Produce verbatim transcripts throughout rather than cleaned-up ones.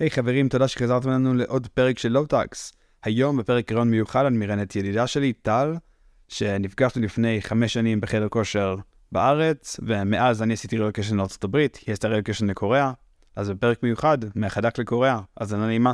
היי hey, חברים, תודה שחזרתם לנו לעוד פרק של לואו-טקס. היום בפרק רעיון מיוחד אני מראיין את ידידה שלי, טל, שנפגשנו לפני חמש שנים בחדר כושר בארץ, ומאז אני עשיתי רילוקיישן לארצות הברית, היא עשתה רילוקיישן לקוריאה, אז בפרק מיוחד, מהחדק לקוריאה, אז אני נעימה.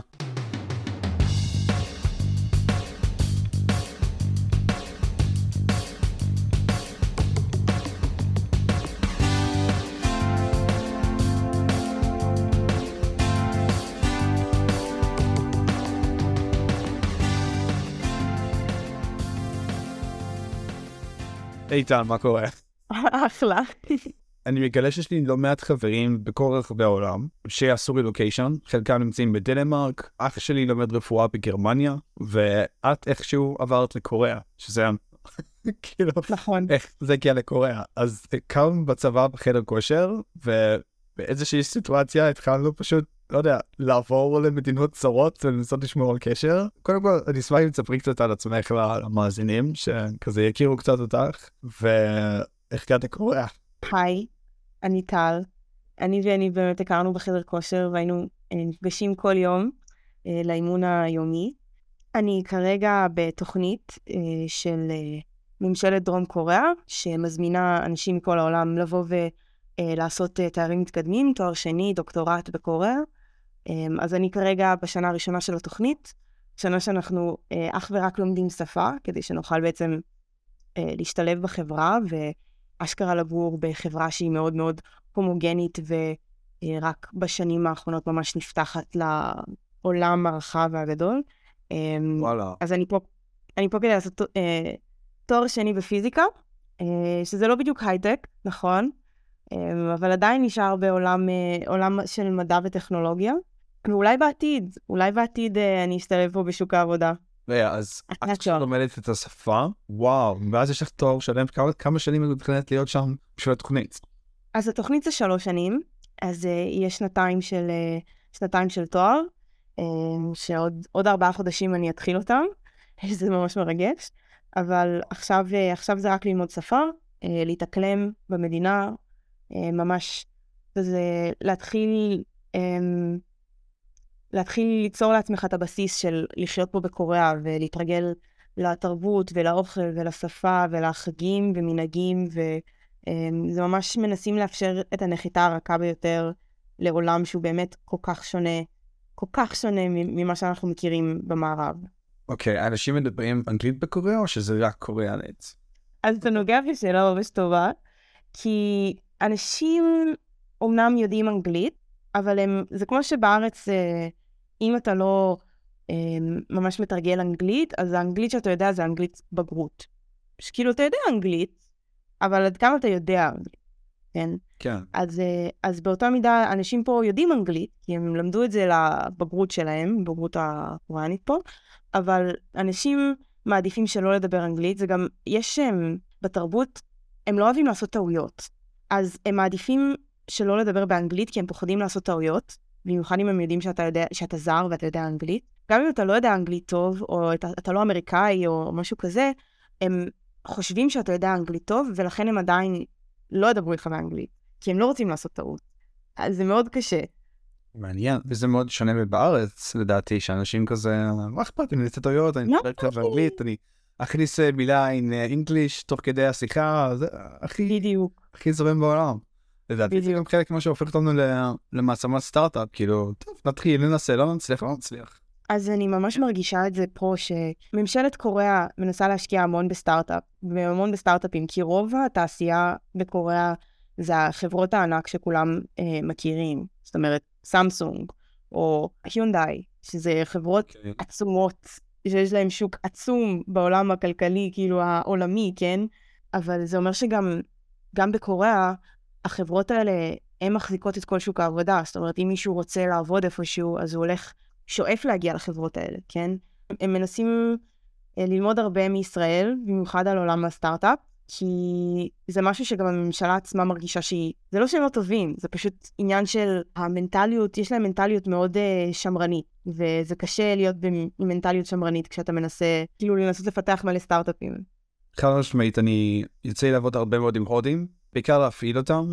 היי טל, מה קורה? אחלה. אני מגלה שיש לי לא מעט חברים בכל רחבי העולם שעשו רילוקיישן, חלקם נמצאים בדנמרק, אח שלי לומד רפואה בגרמניה, ואת איכשהו עברת לקוריאה, שזה כאילו, נכון. איך זה הגיע לקוריאה. אז קם בצבא בחדר כושר, ובאיזושהי סיטואציה התחלנו פשוט, לא יודע, לעבור למדינות צרות ולנסות לשמור על קשר. קודם כל, אני אשמח אם תספרי קצת על עצמך למאזינים, שכזה יכירו קצת אותך, ואיך הגעת לקוריאה. היי, אני טל. אני ואני באמת הכרנו בחדר כושר, והיינו נפגשים כל יום אה, לאימון היומי. אני כרגע בתוכנית אה, של אה, ממשלת דרום קוריאה, שמזמינה אנשים מכל העולם לבוא ולעשות אה, תארים מתקדמים, תואר שני, דוקטורט בקוריאה. אז אני כרגע בשנה הראשונה של התוכנית, שנה שאנחנו אה, אך ורק לומדים שפה, כדי שנוכל בעצם אה, להשתלב בחברה, ואשכרה לגור בחברה שהיא מאוד מאוד הומוגנית, ורק בשנים האחרונות ממש נפתחת לעולם הרחב והגדול. וואלה. אז אני פה, אני פה כדי לעשות אה, תואר שני בפיזיקה, אה, שזה לא בדיוק הייטק, נכון? אה, אבל עדיין נשאר בעולם אה, עולם של מדע וטכנולוגיה. ואולי בעתיד, אולי בעתיד אה, אני אשתלב פה בשוק העבודה. אז את עכשיו לומדת את השפה, וואו, ואז יש לך תואר שלם, כמה, כמה שנים את מתכננת להיות שם בשביל התוכנית? אז התוכנית זה שלוש שנים, אז uh, יש שנתיים של, uh, שנתיים של תואר, uh, שעוד עוד ארבעה חודשים אני אתחיל אותם, זה ממש מרגש, אבל עכשיו, uh, עכשיו זה רק ללמוד שפה, uh, להתאקלם במדינה, uh, ממש, זה להתחיל... Um, להתחיל ליצור לעצמך את הבסיס של לחיות פה בקוריאה, ולהתרגל לתרבות ולאוכל ולשפה ולחגים ומנהגים, וזה ממש מנסים לאפשר את הנחיתה הרכה ביותר לעולם שהוא באמת כל כך שונה, כל כך שונה ממה שאנחנו מכירים במערב. אוקיי, אנשים מדברים אנגלית בקוריאה או שזה רק קוריאנית? אז אתה נוגע בשאלה ממש טובה, כי אנשים אומנם יודעים אנגלית, אבל הם, זה כמו שבארץ, אם אתה לא ממש מתרגל אנגלית, אז האנגלית שאתה יודע זה אנגלית בגרות. שכאילו אתה יודע אנגלית, אבל עד כמה אתה יודע אנגלית, כן? כן. אז, אז באותה מידה, אנשים פה יודעים אנגלית, כי הם למדו את זה לבגרות שלהם, בגרות הקוריאנית פה, אבל אנשים מעדיפים שלא לדבר אנגלית, זה גם, יש בתרבות, הם לא אוהבים לעשות טעויות. אז הם מעדיפים שלא לדבר באנגלית, כי הם פוחדים לעשות טעויות, במיוחד אם הם יודעים שאתה יודע, שאתה זר ואתה יודע אנגלית. גם אם אתה לא יודע אנגלית טוב, או אתה, אתה לא אמריקאי או משהו כזה, הם חושבים שאתה יודע אנגלית טוב, ולכן הם עדיין לא ידברו איתך באנגלית, כי הם לא רוצים לעשות טעות. אז זה מאוד קשה. מעניין, וזה מאוד שונה בארץ, לדעתי, שאנשים כזה, מה אכפת, אני נעשה טעויות, אני מדבר קצת באנגלית, אני אכניס מילה עם אנגליש תוך כדי השיחה, זה הכי, בדיוק. הכי זורם בעולם. לדעתי, זה גם חלק מה שהופך אותנו למעצמת סטארט-אפ, כאילו, טוב, נתחיל, ננסה, לא נצליח, לא נצליח. אז אני ממש מרגישה את זה פה, שממשלת קוריאה מנסה להשקיע המון בסטארט-אפ, והמון בסטארט-אפים, כי רוב התעשייה בקוריאה זה החברות הענק שכולם אה, מכירים, זאת אומרת, סמסונג, או היונדאי, שזה חברות okay. עצומות, שיש להם שוק עצום בעולם הכלכלי, כאילו העולמי, כן? אבל זה אומר שגם גם בקוריאה, החברות האלה, הן מחזיקות את כל שוק העבודה. זאת אומרת, אם מישהו רוצה לעבוד איפשהו, אז הוא הולך, שואף להגיע לחברות האלה, כן? הם מנסים ללמוד הרבה מישראל, במיוחד על עולם הסטארט-אפ, כי זה משהו שגם הממשלה עצמה מרגישה שהיא, זה לא שהם לא טובים, זה פשוט עניין של המנטליות, יש להם מנטליות מאוד שמרנית, וזה קשה להיות במנטליות שמרנית כשאתה מנסה, כאילו לנסות לפתח מלא סטארט-אפים. חד משמעית, אני יוצא לעבוד הרבה מאוד עם הודים, בעיקר להפעיל אותם,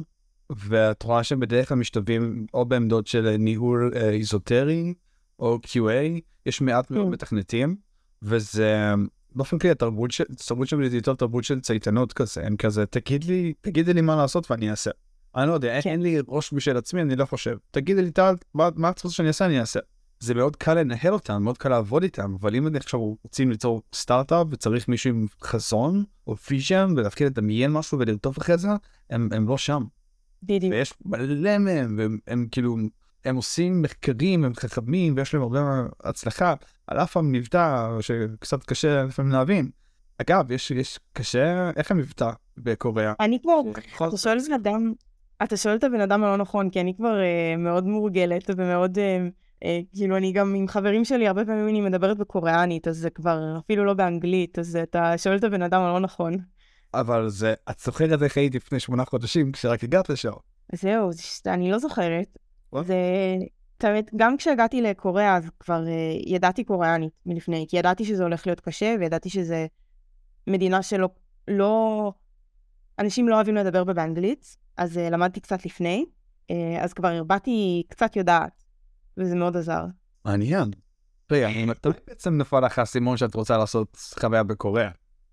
ואת רואה שבדרך כלל משתלבים או בעמדות של ניהול אה, איזוטרי, או קיו איי, יש מעט מאוד מתכנתים, וזה באופן כלי, התרבות של, תרבות של מדיטות, תרבות של צייתנות כזה, הם כזה, תגיד לי, תגידי לי מה לעשות ואני אעשה. אני לא יודע, אין לי ראש בשביל עצמי, אני לא חושב. תגידי לי, טל, מה, מה את רוצה שאני אעשה, אני אעשה. זה מאוד קל לנהל אותם, מאוד קל לעבוד איתם, אבל אם עכשיו רוצים ליצור סטארט-אפ וצריך מישהו עם חזון או פיז'ן ולהפקיד לדמיין משהו ולרטוף אחרי זה, הם, הם לא שם. בדיוק. ויש מלא מהם, והם הם, כאילו, הם עושים מחקרים, הם חכמים, ויש להם הרבה הצלחה, על אף המבטא שקצת קשה לפעמים להבין. אגב, יש, יש קשה, איך המבטא בקוריאה? אני כבר, אתה שואל את אדם, אתה שואל את הבן אדם הלא נכון, כי אני כבר uh, מאוד מורגלת ומאוד... Uh, Uh, כאילו אני גם עם חברים שלי, הרבה פעמים אני מדברת בקוריאנית, אז זה כבר אפילו לא באנגלית, אז אתה שואל את הבן אדם הלא נכון. אבל זה, את זוכרת איך היית לפני שמונה חודשים, כשרק הגעת לשם? זהו, אני לא זוכרת. זה, תאמת, גם כשהגעתי לקוריאה, אז כבר uh, ידעתי קוריאנית מלפני, כי ידעתי שזה הולך להיות קשה, וידעתי שזה מדינה שלא, לא, אנשים לא אוהבים לדבר באנגלית, אז uh, למדתי קצת לפני, uh, אז כבר הרבעתי קצת יודעת. וזה מאוד עזר. מעניין. רגע, מתי בעצם נפל לך הסימון שאת רוצה לעשות חוויה בקוריאה?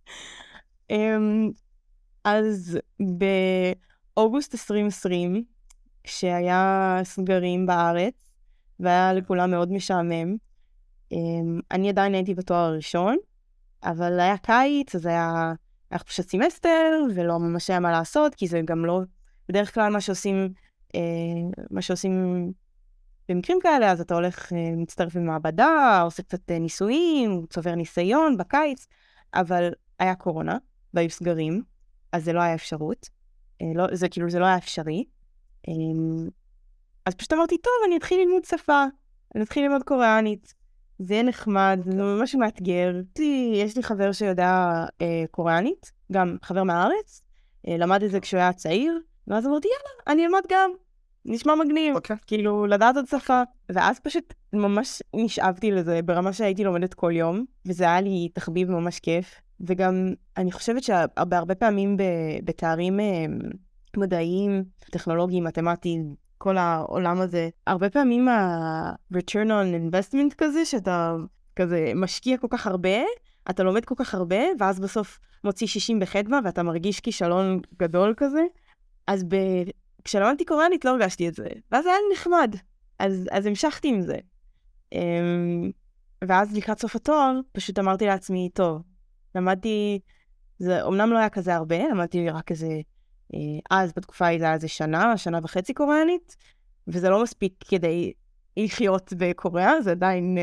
אז באוגוסט עשרים עשרים, כשהיה סגרים בארץ, והיה לכולם מאוד משעמם, אני עדיין הייתי בתואר הראשון, אבל היה קיץ, אז היה פשוט סמסטר, ולא ממש היה מה לעשות, כי זה גם לא, בדרך כלל מה שעושים, מה שעושים, במקרים כאלה, אז אתה הולך, מצטרף במעבדה, עושה קצת ניסויים, צובר ניסיון בקיץ, אבל היה קורונה, והיו סגרים, אז זה לא היה אפשרות. לא, זה כאילו, זה לא היה אפשרי. אז פשוט אמרתי, טוב, אני אתחיל ללמוד שפה, אני אתחיל ללמוד קוריאנית. זה יהיה נחמד, זה ממש מאתגר. יש לי חבר שיודע אה, קוריאנית, גם חבר מהארץ, אה, למד את זה כשהוא היה צעיר, ואז אמרתי, יאללה, אני אלמד גם. נשמע מגניב, okay. כאילו, לדעת עוד שפה. ואז פשוט ממש נשאבתי לזה, ברמה שהייתי לומדת כל יום, וזה היה לי תחביב ממש כיף. וגם, אני חושבת שהרבה פעמים בתארים מדעיים, טכנולוגיים, מתמטיים, כל העולם הזה, הרבה פעמים ה-return on investment כזה, שאתה כזה משקיע כל כך הרבה, אתה לומד כל כך הרבה, ואז בסוף מוציא שישים בחדווה, ואתה מרגיש כישלון גדול כזה. אז ב... כשלמדתי קוריאנית לא הרגשתי את זה, ואז היה לי נחמד, אז, אז המשכתי עם זה. ואז לקראת סוף התואר, פשוט אמרתי לעצמי, טוב, למדתי, זה אומנם לא היה כזה הרבה, למדתי רק איזה, אז בתקופה זה היה איזה שנה, שנה וחצי קוריאנית, וזה לא מספיק כדי לחיות בקוריאה, זה עדיין,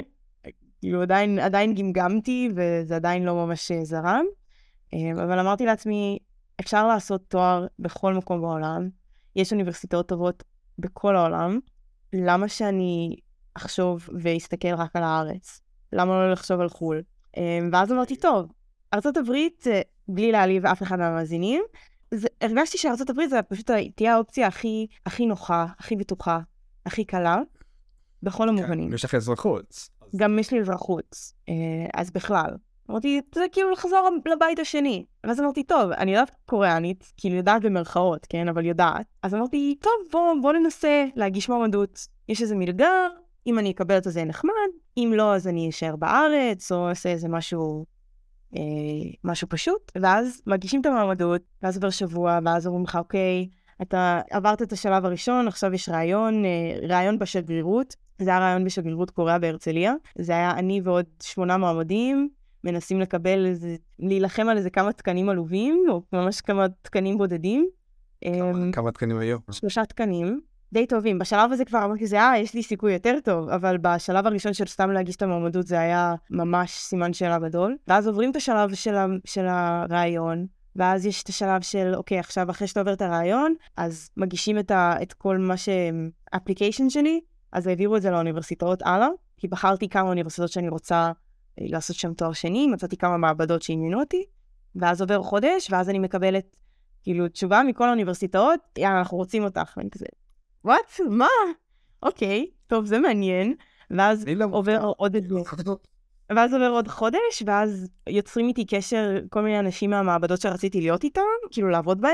כאילו עדיין, עדיין גמגמתי, וזה עדיין לא ממש זרם, אבל אמרתי לעצמי, אפשר לעשות תואר בכל מקום בעולם, יש אוניברסיטאות טובות בכל העולם, למה שאני אחשוב ואסתכל רק על הארץ? למה לא לחשוב על חול? ואז אמרתי, טוב, ארצות הברית, בלי להעליב אף אחד מהמאזינים, זה, הרגשתי שארצות הברית זה פשוט תהיה האופציה הכי, הכי נוחה, הכי בטוחה, הכי קלה, בכל המובנים. יש לך אזרחות. גם יש לי אזרחות, אז בכלל. אמרתי, זה כאילו לחזור לבית השני. ואז אמרתי, טוב, אני יודעת קוריאנית, כאילו יודעת במרכאות, כן, אבל יודעת. אז אמרתי, טוב, בוא, בוא ננסה להגיש מועמדות. יש איזה מלגה, אם אני אקבל את זה נחמד, אם לא, אז אני אשאר בארץ, או אעשה איזה משהו, אה, משהו פשוט. ואז מגישים את המועמדות, ואז עבר שבוע, ואז אומרים לך, אוקיי, אתה עברת את השלב הראשון, עכשיו יש רעיון, אה, רעיון בשגרירות. זה היה רעיון בשגרירות קוריאה בהרצליה. זה היה אני ועוד שמונה מועמדים, מנסים לקבל איזה, להילחם על איזה כמה תקנים עלובים, או ממש כמה תקנים בודדים. כמה, כמה תקנים היו? שלושה תקנים, די טובים. בשלב הזה כבר אמרתי, זה, אה, יש לי סיכוי יותר טוב, אבל בשלב הראשון של סתם להגיש את המועמדות, זה היה ממש סימן שאלה גדול. ואז עוברים את השלב של, ה, של הרעיון, ואז יש את השלב של, אוקיי, עכשיו אחרי שאתה עובר את הרעיון, אז מגישים את, ה, את כל מה ש-application שלי, אז העבירו את זה לאוניברסיטאות הלאה, כי בחרתי כמה אוניברסיטאות שאני רוצה לעשות שם תואר שני, מצאתי כמה מעבדות שעניינו אותי, ואז עובר חודש, ואז אני מקבלת, כאילו, תשובה מכל האוניברסיטאות, יאללה, אנחנו רוצים אותך, ואני כזה, וואט? מה? אוקיי, טוב, זה מעניין, ואז עובר עוד את זה. ואז עובר עוד חודש, ואז יוצרים איתי קשר כל מיני אנשים מהמעבדות שרציתי להיות איתם, כאילו לעבוד בהם,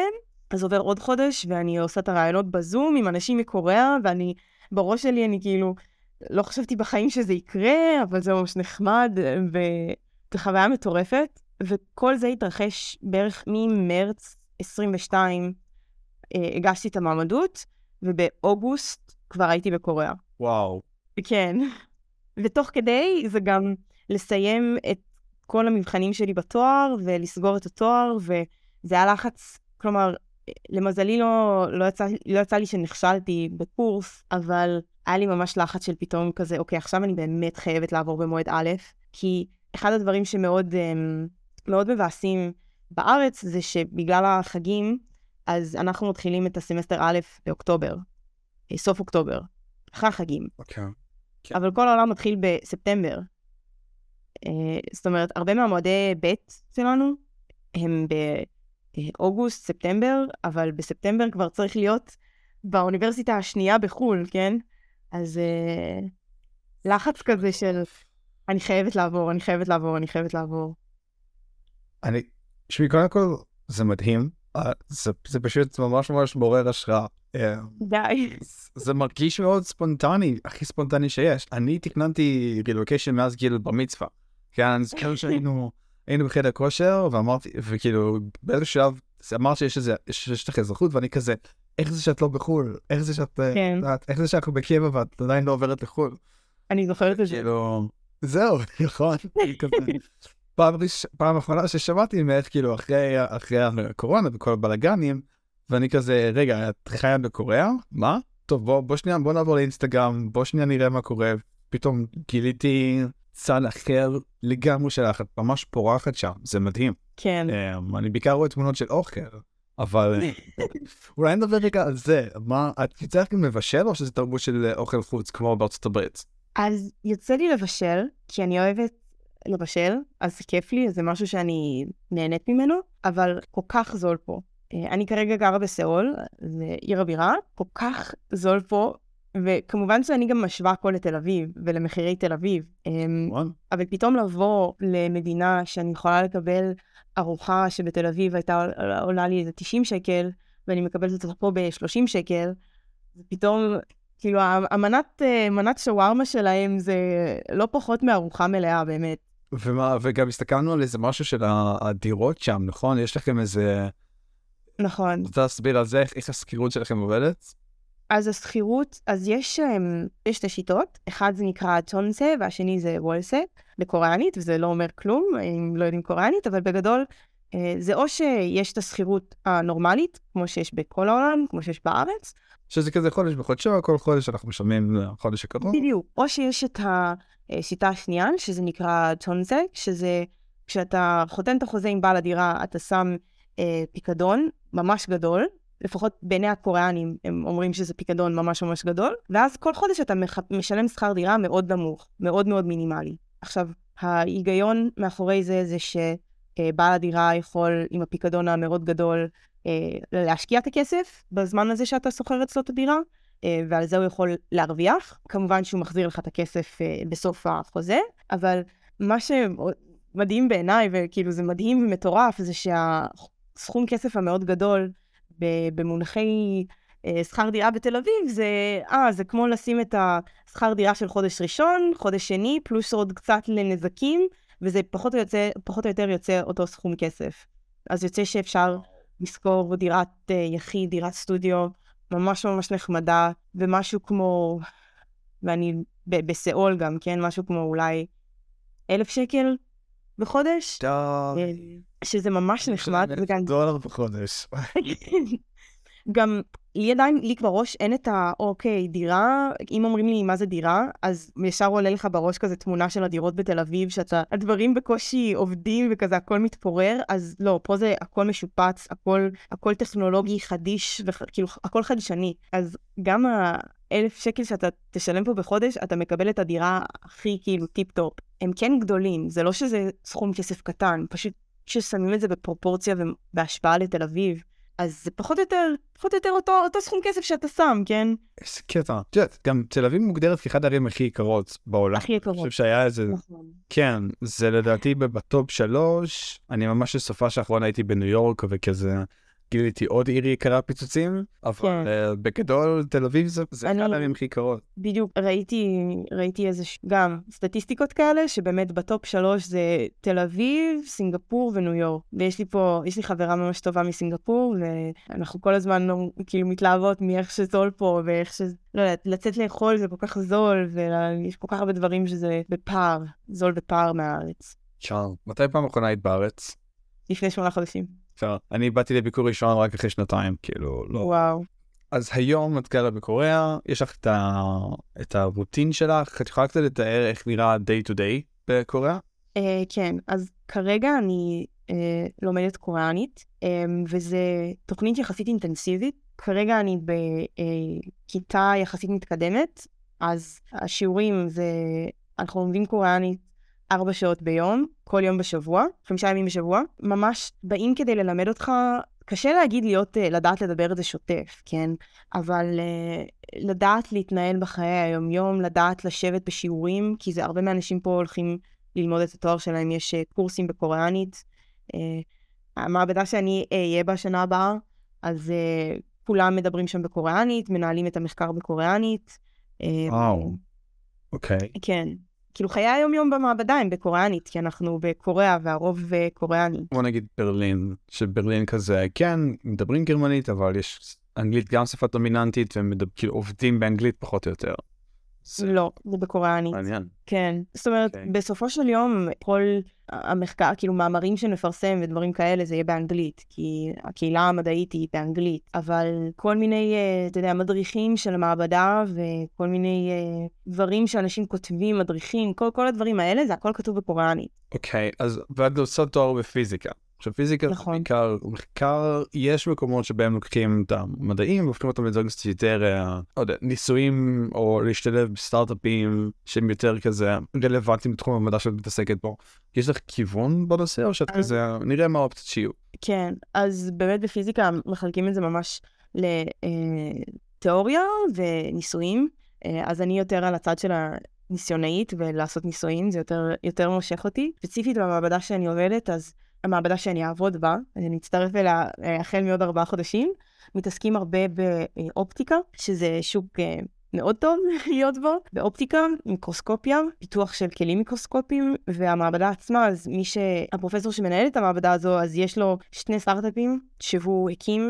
אז עובר עוד חודש, ואני עושה את הרעיונות בזום עם אנשים מקוריאה, ואני, בראש שלי אני כאילו, לא חשבתי בחיים שזה יקרה, אבל זה ממש נחמד, וזו חוויה מטורפת, וכל זה התרחש בערך ממרץ עשרים ושתיים, הגשתי את המעמדות, ובאוגוסט כבר הייתי בקוריאה. וואו. כן. ותוך כדי זה גם לסיים את כל המבחנים שלי בתואר, ולסגור את התואר, וזה היה לחץ, כלומר, למזלי לא, לא, יצא, לא יצא לי שנכשלתי בקורס, אבל היה לי ממש לחץ של פתאום כזה, אוקיי, עכשיו אני באמת חייבת לעבור במועד א', כי אחד הדברים שמאוד מאוד מבאסים בארץ, זה שבגלל החגים, אז אנחנו מתחילים את הסמסטר א' באוקטובר, סוף אוקטובר, אחרי החגים. אוקיי. אבל כל העולם מתחיל בספטמבר. זאת אומרת, הרבה מהמועדי ב' שלנו הם באוגוסט, ספטמבר, אבל בספטמבר כבר צריך להיות באוניברסיטה השנייה בחול, כן? אז לחץ כזה של אני חייבת לעבור, אני חייבת לעבור, אני חייבת לעבור. אני, שמי, קודם כל, זה מדהים. זה, זה פשוט ממש ממש מעורר השראה. די. זה מרגיש מאוד ספונטני, הכי ספונטני שיש. אני תכננתי רילוקיישן מאז גיל בר מצווה. כן, אני זוכר שהיינו היינו בחדר כושר, ואמרתי, וכאילו, באיזה שלב, אמרת שיש איזה, שיש לך אזרחות, ואני כזה, איך זה שאת לא בחול? איך זה שאת, כן. איך זה שאנחנו בקבע ואת עדיין לא עוברת לחול? אני זוכרת את זה. כאילו, זהו, נכון. פעם, פעם אחרונה ששמעתי ממך, כאילו, אחרי, אחרי הקורונה וכל הבלגנים, ואני כזה, רגע, את חיה בקוריאה? מה? טוב, בוא, בוא שנייה, בוא נעבור לאינסטגרם, בוא שנייה נראה מה קורה. פתאום גיליתי צד אחר לגמרי שלך, את ממש פורחת שם, זה מדהים. כן. Um, אני בעיקר רואה תמונות של אוכל, אבל אולי נדבר רגע על זה. מה, את יוצא לך גם לבשל, או שזה תרבות של אוכל חוץ, כמו בארצות הברית? אז יוצא לי לבשל, כי אני אוהבת לבשל, אז זה כיף לי, זה משהו שאני נהנית ממנו, אבל כל כך זול פה. אני כרגע גרה בסאול, זה עיר הבירה, כל כך זול פה, וכמובן שאני גם משווה הכל לתל אביב, ולמחירי תל אביב. אבל פתאום לבוא למדינה שאני יכולה לקבל ארוחה שבתל אביב הייתה עולה לי איזה תשעים שקל, ואני מקבלת אותה פה ב-שלושים שקל, ופתאום, כאילו, המנת, מנת שווארמה שלהם זה לא פחות מארוחה מלאה, באמת. ומה, וגם הסתכלנו על איזה משהו של הדירות שם, נכון? יש לכם איזה... נכון. רוצה להסביר על זה, איך הסחירות שלכם עובדת? אז הסחירות, אז יש, יש שתי שיטות, אחד זה נקרא צ'ונסה, והשני זה וולסה, בקוריאנית, וזה לא אומר כלום, אם לא יודעים קוריאנית, אבל בגדול, זה או שיש את הסחירות הנורמלית, כמו שיש בכל העולם, כמו שיש בארץ. שזה כזה חודש בחודשו, כל חודש אנחנו משלמים לחודש הקרוב. בדיוק, או שיש את השיטה השנייה, שזה נקרא צ'ונסה, שזה כשאתה חותן את החוזה עם בעל הדירה, אתה שם אה, פיקדון ממש גדול, לפחות בעיני הקוריאנים הם אומרים שזה פיקדון ממש ממש גדול, ואז כל חודש אתה מח... משלם שכר דירה מאוד נמוך, מאוד מאוד מינימלי. עכשיו, ההיגיון מאחורי זה זה שבעל הדירה יכול עם הפיקדון המאוד גדול אה, להשקיע את הכסף בזמן הזה שאתה שוכר אצלו את הדירה, אה, ועל זה הוא יכול להרוויח. כמובן שהוא מחזיר לך את הכסף אה, בסוף החוזה, אבל מה שמדהים בעיניי, וכאילו זה מדהים ומטורף, זה שהסכום כסף המאוד גדול במונחי שכר דירה בתל אביב, זה, אה, זה כמו לשים את השכר דירה של חודש ראשון, חודש שני, פלוס עוד קצת לנזקים, וזה פחות או, יוצא, פחות או יותר יוצא אותו סכום כסף. אז יוצא שאפשר לשכור דירת יחיד, דירת סטודיו, ממש ממש נחמדה, ומשהו כמו, ואני בסאול גם, כן, משהו כמו אולי אלף שקל בחודש. די. שזה ממש נחמד. דולר בחודש. גם לי עדיין, לי בראש אין את ה, אוקיי, דירה, אם אומרים לי מה זה דירה, אז ישר עולה לך בראש כזה תמונה של הדירות בתל אביב, שאתה, הדברים בקושי עובדים וכזה, הכל מתפורר, אז לא, פה זה הכל משופץ, הכל, הכל טכנולוגי חדיש, וכאילו, הכל חדשני. אז גם האלף שקל שאתה תשלם פה בחודש, אתה מקבל את הדירה הכי כאילו טיפ-טופ. הם כן גדולים, זה לא שזה סכום כסף קטן, פשוט ששמים את זה בפרופורציה ובהשפעה לתל אביב, אז זה פחות או יותר, פחות או יותר אותו, אותו סכום כסף שאתה שם, כן? איזה קטע. את יודעת, גם תל אביב מוגדרת כאחד הערים הכי יקרות בעולם. הכי יקרות. אני חושב שהיה איזה... נכון. כן, זה לדעתי בטופ שלוש. אני ממש בסופה שאחרונה הייתי בניו יורק, וכזה גיליתי עוד עיר יקרה פיצוצים, אבל בגדול תל אביב זה אחד הערים הכי יקרות. בדיוק, ראיתי, ראיתי איזה גם סטטיסטיקות כאלה, שבאמת בטופ שלוש זה תל אביב, סינגפור וניו יורק. ויש לי פה, יש לי חברה ממש טובה מסינגפור, ואנחנו כל הזמן כאילו מתלהבות מאיך שזול פה, ואיך ש... לא יודעת, לצאת לאכול זה כל כך זול, ויש כל כך הרבה דברים שזה בפער, זול בפער מהארץ. שם, מתי פעם אחרונה היית בארץ? לפני שמונה חודשים. אפשר, אני באתי לביקור ראשון רק אחרי שנתיים, כאילו, לא. וואו. אז היום את גרה בקוריאה, יש לך את, ה... את הרוטין שלך, את יכולה קצת לתאר איך נראה day to day בקוריאה? Uh, כן, אז כרגע אני uh, לומדת קוריאנית, um, וזה תוכנית יחסית אינטנסיבית. כרגע אני בכיתה uh, יחסית מתקדמת, אז השיעורים זה, אנחנו לומדים קוריאנית ארבע שעות ביום, כל יום בשבוע, חמישה ימים בשבוע. ממש באים כדי ללמד אותך, קשה להגיד להיות, לדעת לדבר את זה שוטף, כן? אבל uh, לדעת להתנהל בחיי היום-יום, לדעת לשבת בשיעורים, כי זה הרבה מהאנשים פה הולכים ללמוד את התואר שלהם, יש uh, קורסים בקוריאנית. Uh, המעבדה שאני אהיה uh, בשנה הבאה, אז uh, כולם מדברים שם בקוריאנית, מנהלים את המחקר בקוריאנית. וואו, אוקיי. כן. כאילו חיי היום-יום במעבדה הם בקוריאנית, כי אנחנו בקוריאה והרוב קוריאני. בוא נגיד ברלין, שברלין כזה, כן, מדברים גרמנית, אבל יש אנגלית גם שפה דומיננטית, והם כאילו עובדים באנגלית פחות או יותר. לא, זה בקוריאנית. מעניין. כן. זאת אומרת, okay. בסופו של יום, כל המחקר, כאילו מאמרים שנפרסם ודברים כאלה, זה יהיה באנגלית, כי הקהילה המדעית היא באנגלית, אבל כל מיני, אתה יודע, מדריכים של המעבדה, וכל מיני דברים שאנשים כותבים, מדריכים, כל, כל הדברים האלה, זה הכל כתוב בקוריאנית. אוקיי, okay, אז ועד לעשות תואר בפיזיקה. עכשיו פיזיקה נכון. זה בעיקר, מחקר, יש מקומות שבהם לוקחים את המדעים, והופכים אותם לדברים קצת יותר, לא יודע, ניסויים, או להשתלב בסטארט-אפים, שהם יותר כזה רלוונטיים בתחום המדע שאת מתעסקת בו. יש לך כיוון בנושא, או שאת כזה, נראה מה האופציות שיהיו? כן, אז באמת בפיזיקה מחלקים את זה ממש לתיאוריה וניסויים, אז אני יותר על הצד של הניסיונאית, ולעשות ניסויים, זה יותר, יותר מושך אותי. ספציפית במעבדה שאני עובדת, אז המעבדה שאני אעבוד בה, אני אצטרף אליה החל מעוד ארבעה חודשים, מתעסקים הרבה באופטיקה, שזה שוק מאוד טוב להיות בו, באופטיקה, מיקרוסקופיה, פיתוח של כלים מיקרוסקופיים, והמעבדה עצמה, אז מי שהפרופסור שמנהל את המעבדה הזו, אז יש לו שני סטארט-אפים שהוא הקים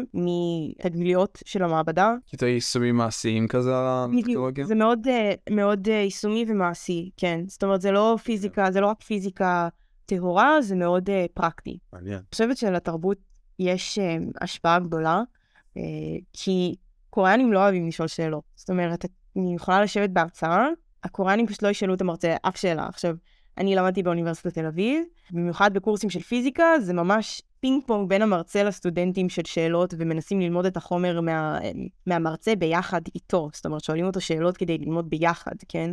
מתגליות של המעבדה. כי זה יישומי מעשיים כזה, בדיוק, זה מאוד, מאוד יישומי ומעשי, כן. זאת אומרת, זה לא פיזיקה, זה לא רק פיזיקה, טהורה, זה מאוד uh, פרקטי. מעניין. אני חושבת שלתרבות יש uh, השפעה גדולה, uh, כי קוריאנים לא אוהבים לשאול שאלות. זאת אומרת, אני יכולה לשבת בהרצאה, הקוריאנים פשוט לא ישאלו את המרצה אף שאלה. עכשיו, אני למדתי באוניברסיטת תל אביב, במיוחד בקורסים של פיזיקה, זה ממש פינג פונג בין המרצה לסטודנטים של שאלות, ומנסים ללמוד את החומר מה, מהמרצה ביחד איתו. זאת אומרת, שואלים אותו שאלות כדי ללמוד ביחד, כן?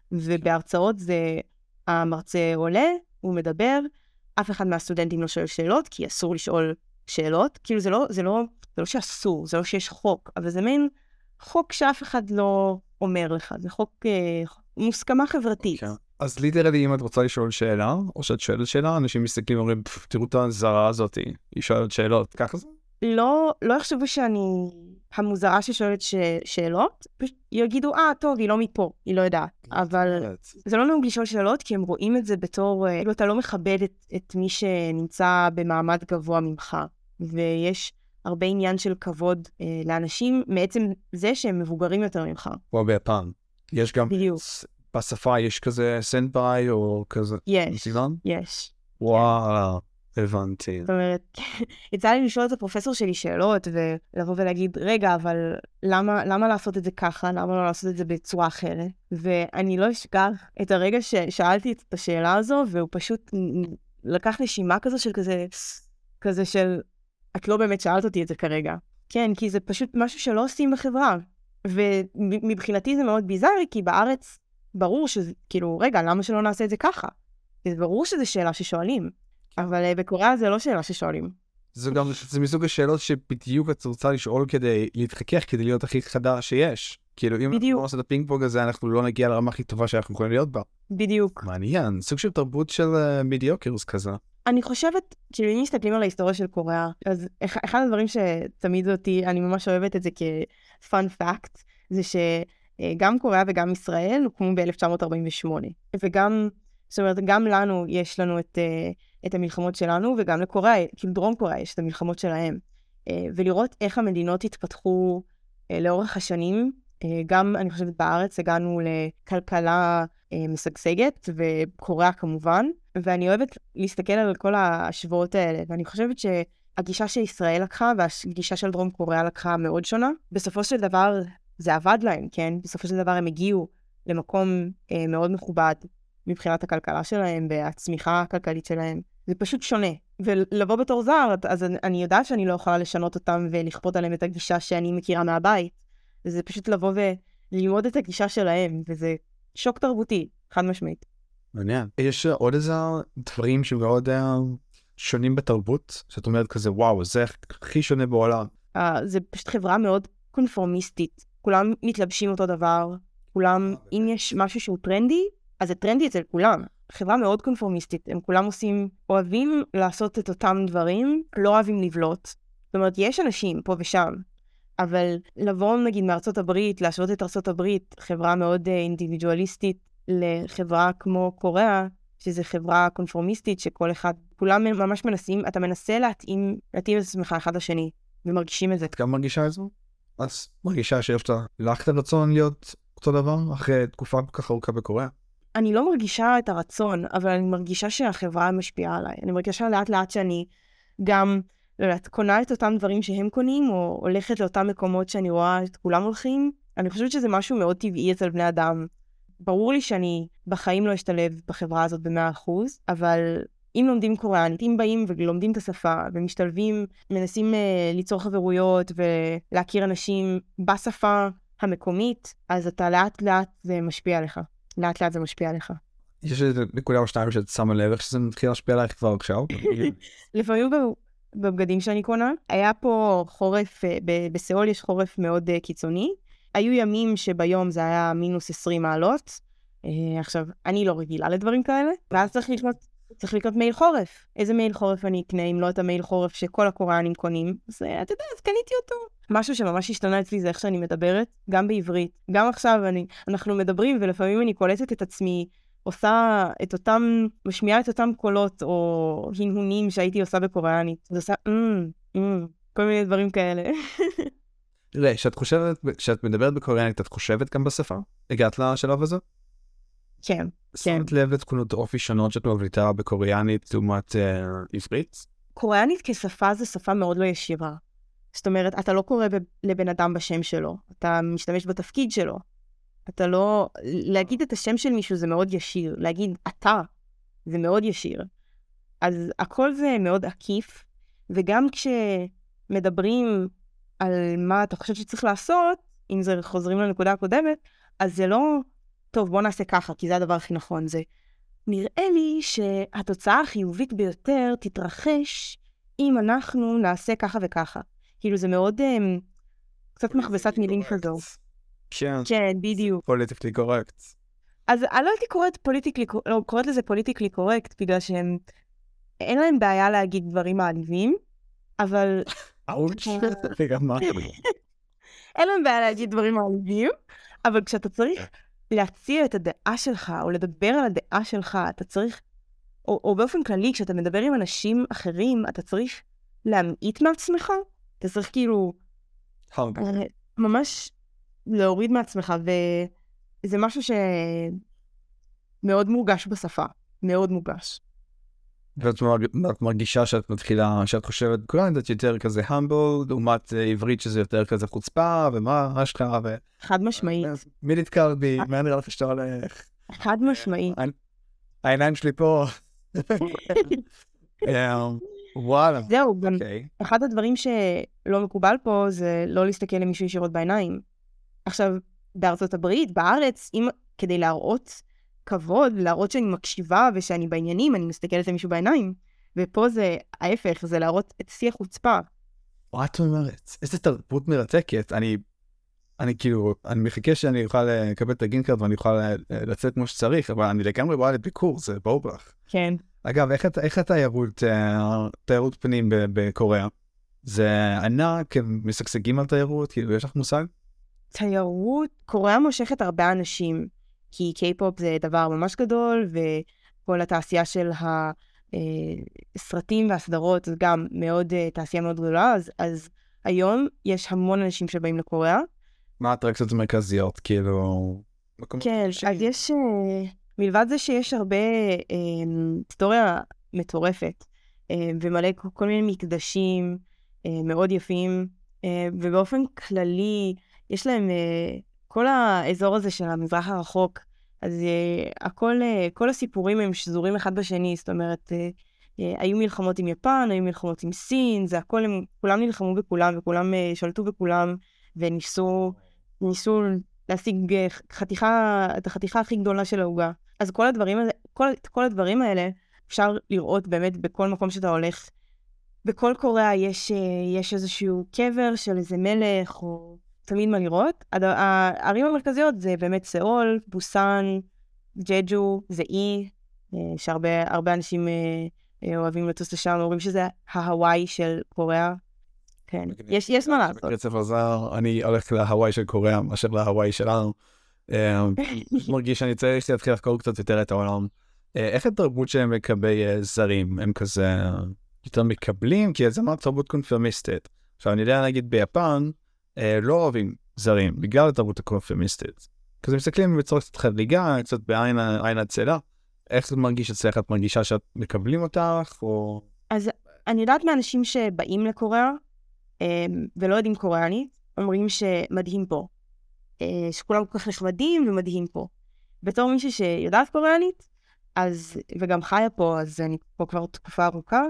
ובהרצאות זה המרצה עולה, הוא מדבר, אף אחד מהסטודנטים לא שואל שאלות, כי אסור לשאול שאלות. כאילו זה לא, זה לא, זה לא שאסור, זה לא שיש חוק, אבל זה מין חוק שאף אחד לא אומר לך. זה חוק אה, מוסכמה חברתית. Okay. אז ליטרלי, אם את רוצה לשאול שאלה, או שאת שואלת שאלה, אנשים מסתכלים ואומרים, תראו את הזרה הזאת, היא שואלת שאלות, ככה זה? לא, לא יחשבו שאני המוזרה ששואלת ש... שאלות, פשוט יגידו, אה, טוב, היא לא מפה, היא לא יודעת. אבל זה לא נהוג לשאול שאלות, כי הם רואים את זה בתור, כאילו אתה לא מכבד את, את מי שנמצא במעמד גבוה ממך. ויש הרבה עניין של כבוד אה, לאנשים, מעצם זה שהם מבוגרים יותר ממך. או ביפן. יש גם, בדיוק. בשפה יש כזה סנפאי או כזה? יש, סיגון? יש. וואו. הבנתי. זאת אומרת, יצא לי לשאול את הפרופסור שלי שאלות, ולבוא ולהגיד, רגע, אבל למה, למה לעשות את זה ככה? למה לא לעשות את זה בצורה אחרת? ואני לא אשכח את הרגע ששאלתי את השאלה הזו, והוא פשוט לקח נשימה כזו של כזה, כזה של, את לא באמת שאלת אותי את זה כרגע. כן, כי זה פשוט משהו שלא עושים בחברה. ומבחינתי זה מאוד ביזארי, כי בארץ ברור שזה, כאילו, רגע, למה שלא נעשה את זה ככה? זה ברור שזו שאלה ששואלים. אבל בקוריאה זה לא שאלה ששואלים. זה גם, זה מסוג השאלות שבדיוק את רוצה לשאול כדי להתחכך, כדי להיות הכי חדה שיש. כאילו, אם אנחנו לא עושה את הפינג פונג הזה, אנחנו לא נגיע לרמה הכי טובה שאנחנו יכולים להיות בה. בדיוק. מעניין, סוג של תרבות של מידיוקרס כזה. אני חושבת, כאילו אם מסתכלים על ההיסטוריה של קוריאה, אז אחד הדברים שתמיד אותי, אני ממש אוהבת את זה כ-fun fact, זה שגם קוריאה וגם ישראל הוקמו ב-אלף תשע מאות ארבעים ושמונה. וגם, זאת אומרת, גם לנו יש לנו את, את המלחמות שלנו, וגם לקוריאה, כאילו דרום קוריאה יש את המלחמות שלהם. ולראות איך המדינות התפתחו לאורך השנים, גם אני חושבת בארץ הגענו לכלכלה משגשגת, וקוריאה כמובן, ואני אוהבת להסתכל על כל ההשוואות האלה, ואני חושבת שהגישה שישראל לקחה, והגישה של דרום קוריאה לקחה מאוד שונה. בסופו של דבר זה עבד להם, כן? בסופו של דבר הם הגיעו למקום אה, מאוד מכובד מבחינת הכלכלה שלהם, והצמיחה הכלכלית שלהם. זה פשוט שונה. ולבוא בתור זר, אז אני יודעת שאני לא יכולה לשנות אותם ולכפות עליהם את הגישה שאני מכירה מהבית. וזה פשוט לבוא וללמוד את הגישה שלהם, וזה שוק תרבותי, חד משמעית. מעניין. יש עוד איזה דברים שמאוד שונים בתרבות, שאת אומרת כזה, וואו, זה הכי שונה בעולם. Uh, זה פשוט חברה מאוד קונפורמיסטית. כולם מתלבשים אותו דבר, כולם, אם יש משהו שהוא טרנדי, אז זה טרנדי אצל כולם. חברה מאוד קונפורמיסטית, הם כולם עושים, אוהבים לעשות את אותם דברים, לא אוהבים לבלוט. זאת אומרת, יש אנשים פה ושם, אבל לבוא נגיד מארצות הברית, להשוות את ארצות הברית, חברה מאוד אינדיבידואליסטית, לחברה כמו קוריאה, שזו חברה קונפורמיסטית, שכל אחד, כולם ממש מנסים, אתה מנסה להתאים, להתאים את עצמך אחד לשני, ומרגישים את זה. את גם מרגישה את זה? אז מרגישה שיש לך את הרצון להיות אותו דבר, אחרי תקופה כל כך ארוכה בקוריאה? אני לא מרגישה את הרצון, אבל אני מרגישה שהחברה משפיעה עליי. אני מרגישה לאט לאט שאני גם, לא יודעת, קונה את אותם דברים שהם קונים, או הולכת לאותם מקומות שאני רואה את כולם הולכים. אני חושבת שזה משהו מאוד טבעי אצל בני אדם. ברור לי שאני בחיים לא אשתלב בחברה הזאת ב-מאה אחוז, אבל אם לומדים קוריאנית, אם באים ולומדים את השפה, ומשתלבים, מנסים uh, ליצור חברויות ולהכיר אנשים בשפה המקומית, אז אתה לאט לאט זה משפיע עליך. לאט לאט זה משפיע עליך. יש איזה נקודה או שתיים שאת שמה לב, איך שזה מתחיל להשפיע עלייך כבר עכשיו? לפעמים בבגדים שאני קונה, היה פה חורף, בסיאול יש חורף מאוד קיצוני, היו ימים שביום זה היה מינוס עשרים מעלות, עכשיו, אני לא רגילה לדברים כאלה, ואז צריך לקנות, צריך לקנות מייל חורף. איזה מייל חורף אני אקנה, אם לא את המייל חורף שכל הקוריאנים קונים? אז אתה יודע, אז קניתי אותו. משהו שממש השתנה אצלי זה איך שאני מדברת, גם בעברית. גם עכשיו אני, אנחנו מדברים, ולפעמים אני קולטת את עצמי, עושה את אותם, משמיעה את אותם קולות, או הנהונים שהייתי עושה בקוריאנית. זה עושה, אמ, אמ, כל מיני דברים כאלה. תראה, כשאת חושבת, כשאת מדברת בקוריאנית, את חושבת גם בשפה? הגעת לשלב הזה? כן, כן. שמת לב לתכונות אופי שונות שאת מבליטה בקוריאנית לעומת עברית? קוריאנית כשפה זה שפה מאוד לא ישירה. זאת אומרת, אתה לא קורא לבן אדם בשם שלו, אתה משתמש בתפקיד שלו. אתה לא... להגיד את השם של מישהו זה מאוד ישיר, להגיד אתה זה מאוד ישיר. אז הכל זה מאוד עקיף, וגם כשמדברים על מה אתה חושב שצריך לעשות, אם זה חוזרים לנקודה הקודמת, אז זה לא... טוב, בוא נעשה ככה, כי זה הדבר הכי נכון. זה נראה לי שהתוצאה החיובית ביותר תתרחש אם אנחנו נעשה ככה וככה. כאילו זה מאוד, um, קצת מכבסת מילים כזו. כן. כן, בדיוק. פוליטיקלי קורקט. אז אני לא הייתי קוראת פוליטיקלי, לא, קוראת לזה פוליטיקלי קורקט, בגלל שהם, אין להם בעיה להגיד דברים מעליבים, אבל... אאוץ', רגע, מה? אין להם בעיה להגיד דברים מעליבים, אבל כשאתה צריך להציע את הדעה שלך, או לדבר על הדעה שלך, אתה צריך, או, או באופן כללי, כשאתה מדבר עם אנשים אחרים, אתה צריך להמעיט מעצמך, אתה צריך כאילו, ממש להוריד מעצמך, וזה משהו שמאוד מורגש בשפה, מאוד מורגש. ואת מרגישה שאת מתחילה, שאת חושבת, קוריאנית את יותר כזה humble, לעומת עברית שזה יותר כזה חוצפה, ומה אשכרה, ו... חד משמעית. מי נתקל בי? מה נראה לך שאתה הולך? חד משמעית. העיניים שלי פה. וואלה. זהו, גם אחד הדברים שלא מקובל פה, זה לא להסתכל למישהו ישירות בעיניים. עכשיו, בארצות הברית, בארץ, כדי להראות כבוד, להראות שאני מקשיבה ושאני בעניינים, אני מסתכלת למישהו בעיניים. ופה זה ההפך, זה להראות את שיא החוצפה. מה את אומרת? איזה תרבות מרתקת. אני, אני כאילו, אני מחכה שאני אוכל לקבל את הגינקארד ואני אוכל לצאת כמו שצריך, אבל אני לגמרי באה לביקור, זה ברור לך. כן. אגב, איך, איך התיירות, תיירות פנים בקוריאה? זה ענק, הם משגשגים על תיירות? כאילו, יש לך מושג? תיירות, קוריאה מושכת הרבה אנשים, כי קיי-פופ זה דבר ממש גדול, וכל התעשייה של הסרטים והסדרות זה גם מאוד, תעשייה מאוד גדולה, אז, אז היום יש המון אנשים שבאים לקוריאה. מה האטרקציות המרכזיות? כאילו... כן, אז יש, מלבד זה שיש הרבה היסטוריה מטורפת, ומלא כל מיני מקדשים מאוד יפים, ובאופן כללי, יש להם, כל האזור הזה של המזרח הרחוק, אז הכל, כל הסיפורים הם שזורים אחד בשני, זאת אומרת, היו מלחמות עם יפן, היו מלחמות עם סין, זה הכל, הם, כולם נלחמו בכולם, וכולם שלטו בכולם, וניסו, ניסו להשיג חתיכה, את החתיכה הכי גדולה של העוגה. אז כל הדברים, כל, כל הדברים האלה, אפשר לראות באמת בכל מקום שאתה הולך. בכל קוריאה יש, יש איזשהו קבר של איזה מלך, או תמיד מה לראות. הערים המרכזיות זה באמת סאול, בוסן, ג'ג'ו, זה אי, שהרבה הרבה אנשים אוהבים לטוס לשם, אומרים שזה ההוואי של קוריאה. כן, יש, יש מה לעשות. בקצב הזר, אני הולך להוואי של קוריאה, מאשר להוואי שלנו. מרגיש שאני צריך להתחיל לחקור קצת יותר את העולם. איך התרבות שהם מקבי זרים? הם כזה יותר מקבלים? כי זה מה תרבות קונפרמיסטית. עכשיו, אני יודע להגיד ביפן, לא אוהבים זרים, בגלל התרבות הקונפרמיסטית. כזה מסתכלים בצורה קצת חריגה, קצת בעין הצלה. איך את מרגיש אצלך? את מרגישה שאת מקבלים אותך? או... אז אני יודעת מאנשים שבאים לקוריאה, ולא יודעים קוריאנית, אומרים שמדהים פה. שכולם כל כך נחמדים ומדהים פה. בתור מישהי שיודעת קוריאנית, אז, וגם חיה פה, אז אני פה כבר תקופה ארוכה,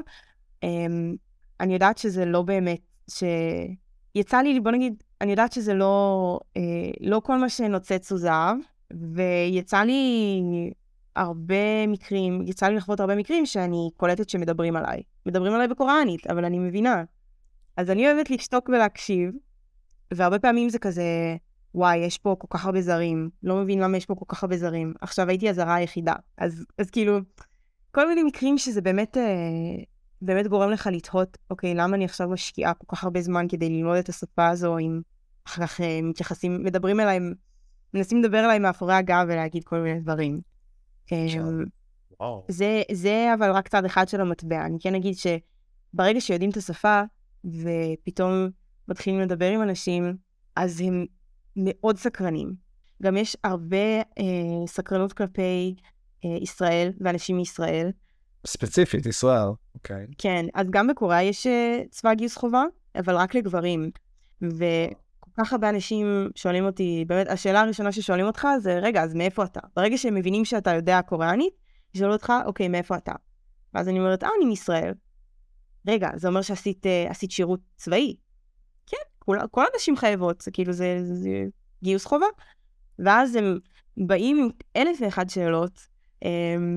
אני יודעת שזה לא באמת, שיצא לי, בוא נגיד, אני יודעת שזה לא, לא כל מה שנוצץ הוא זהב, ויצא לי הרבה מקרים, יצא לי לחוות הרבה מקרים שאני קולטת שמדברים עליי. מדברים עליי בקוריאנית, אבל אני מבינה. אז אני אוהבת לשתוק ולהקשיב, והרבה פעמים זה כזה, וואי, יש פה כל כך הרבה זרים, לא מבין למה יש פה כל כך הרבה זרים. עכשיו הייתי הזרה היחידה. אז, אז כאילו, כל מיני מקרים שזה באמת, באמת גורם לך לתהות, אוקיי, למה אני עכשיו משקיעה כל כך הרבה זמן כדי ללמוד את השפה הזו, אם אחר כך מתייחסים, מדברים אליי, מנסים לדבר אליי מאחורי הגב ולהגיד כל מיני דברים. זה, זה אבל רק צד אחד של המטבע. אני כן אגיד שברגע שיודעים את השפה, ופתאום מתחילים לדבר עם אנשים, אז הם מאוד סקרנים. גם יש הרבה אה, סקרנות כלפי אה, ישראל ואנשים מישראל. ספציפית, ישראל, אוקיי. Okay. כן, אז גם בקוריאה יש אה, צבא גיוס חובה, אבל רק לגברים. וכל כך הרבה אנשים שואלים אותי, באמת, השאלה הראשונה ששואלים אותך זה, רגע, אז מאיפה אתה? ברגע שהם מבינים שאתה יודע קוריאנית, ישאלו אותך, אוקיי, מאיפה אתה? ואז אני אומרת, אה, אני מישראל. רגע, זה אומר שעשית uh, עשית שירות צבאי. כן, כל, כל אנשים חייבות, זה כאילו זה, זה, זה גיוס חובה. ואז הם באים עם אלף ואחד שאלות, um,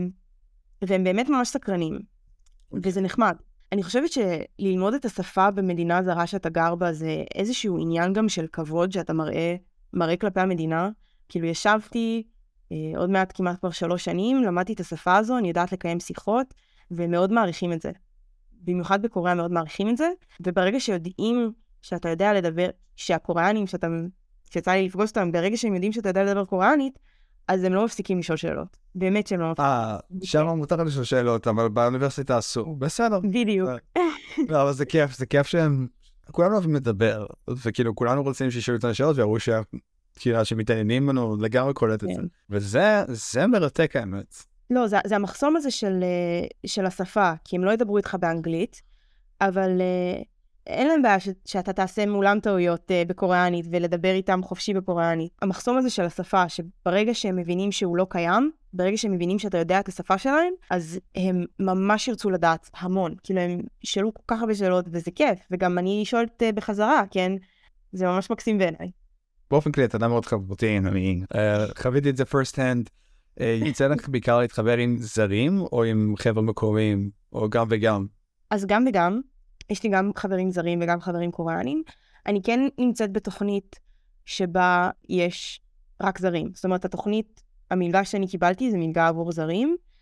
והם באמת ממש סקרנים. Okay. וזה נחמד. אני חושבת שללמוד את השפה במדינה זרה שאתה גר בה, זה איזשהו עניין גם של כבוד שאתה מראה, מראה כלפי המדינה. כאילו ישבתי uh, עוד מעט כמעט כבר שלוש שנים, למדתי את השפה הזו, אני יודעת לקיים שיחות, ומאוד מעריכים את זה. במיוחד בקוריאה מאוד מעריכים את זה, וברגע שיודעים שאתה יודע לדבר, שהקוריאנים, שאתה, שיצא לי לפגוש אותם, ברגע שהם יודעים שאתה יודע לדבר קוריאנית, אז הם לא מפסיקים לשאול שאלות. באמת שהם לא מפסיקים. אה, שם מותר לשאול שאלות, אבל באוניברסיטה אסור. בסדר. בדיוק. לא, אבל זה כיף, זה כיף שהם, כולנו אוהבים לדבר, וכאילו כולנו רוצים שישאלו את השאלות, והראו שהקהילה שמתעניינים בנו לגמרי קולט את זה. וזה, זה מרתק האמת. לא, זה, זה המחסום הזה של, של השפה, כי הם לא ידברו איתך באנגלית, אבל אין להם בעיה ש, שאתה תעשה מולם טעויות בקוריאנית ולדבר איתם חופשי בקוריאנית. המחסום הזה של השפה, שברגע שהם מבינים שהוא לא קיים, ברגע שהם מבינים שאתה יודע את השפה שלהם, אז הם ממש ירצו לדעת המון. כאילו הם שאלו כל כך הרבה שאלות, וזה כיף. וגם אני שואלת בחזרה, כן? זה ממש מקסים בעיניי. באופן כלי, אתה אדם מאוד חברותי, אני חוויתי את זה first hand. יצא לך בעיקר להתחבר עם זרים, או עם חבר'ה מקומיים, או גם וגם? אז גם וגם. יש לי גם חברים זרים וגם חברים קוריאנים. אני כן נמצאת בתוכנית שבה יש רק זרים. זאת אומרת, התוכנית, המלגה שאני קיבלתי זה מלגה עבור זרים,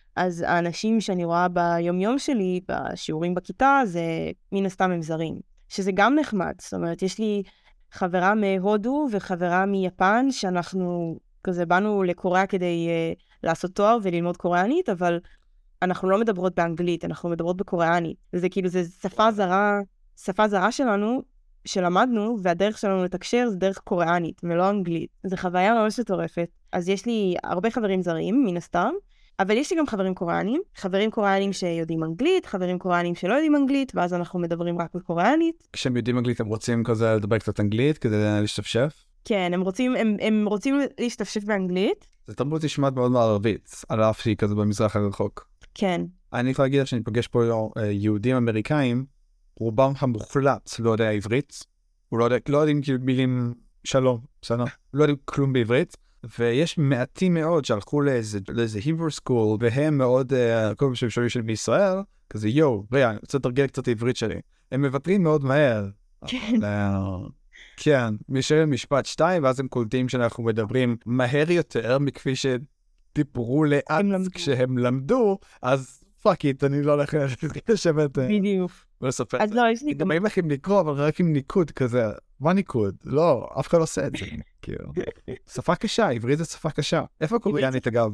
אז האנשים שאני רואה ביום-יום שלי, בשיעורים בכיתה, זה מן הסתם הם זרים. שזה גם נחמד. זאת אומרת, יש לי חברה מהודו וחברה מיפן, שאנחנו כזה באנו לקוריאה כדי uh, לעשות תואר וללמוד קוריאנית, אבל אנחנו לא מדברות באנגלית, אנחנו מדברות בקוריאנית. וזה כאילו, זה שפה זרה, שפה זרה שלנו, שלמדנו, והדרך שלנו לתקשר זה דרך קוריאנית, ולא אנגלית. זו חוויה ממש מטורפת. אז יש לי הרבה חברים זרים, מן הסתם, אבל יש לי גם חברים קוריאנים, חברים קוריאנים שיודעים אנגלית, חברים קוריאנים שלא יודעים אנגלית, ואז אנחנו מדברים רק בקוריאנית. כשהם יודעים אנגלית, הם רוצים כזה לדבר קצת אנגלית כדי להשתפשף? כן, הם רוצים, הם, הם רוצים להשתפשף באנגלית. זה תרבות נשמעת מאוד מערבית, על אף שהיא כזה במזרח הרחוק. כן. אני יכול להגיד שאני פוגש פה יהודים אמריקאים, רובם המוחלט לא יודע עברית, הוא לא יודע, לא יודעים מילים שלום, בסדר? לא יודעים כלום בעברית, ויש מעטים מאוד שהלכו לאיזה, לאיזה היברו סקול, והם מאוד, uh, כל מה שהם שואלים של בישראל, כזה יו, ריאה, אני רוצה לתרגל קצת העברית שלי. הם מבטרים מאוד מהר. כן. אבל, uh, כן, משארים משפט שתיים, ואז הם קולטים שאנחנו מדברים מהר יותר, מכפי שדיברו לאט כשהם למדו, אז פאק איט, אני לא הולך לשבת בדיוק. ולספר. אז לא, יש לי גם באים לכם לקרוא, אבל רק עם ניקוד כזה. מה ניקוד? לא, אף אחד לא עושה את זה. כאילו. שפה קשה, עברית זה שפה קשה. איפה קוריאנית אגב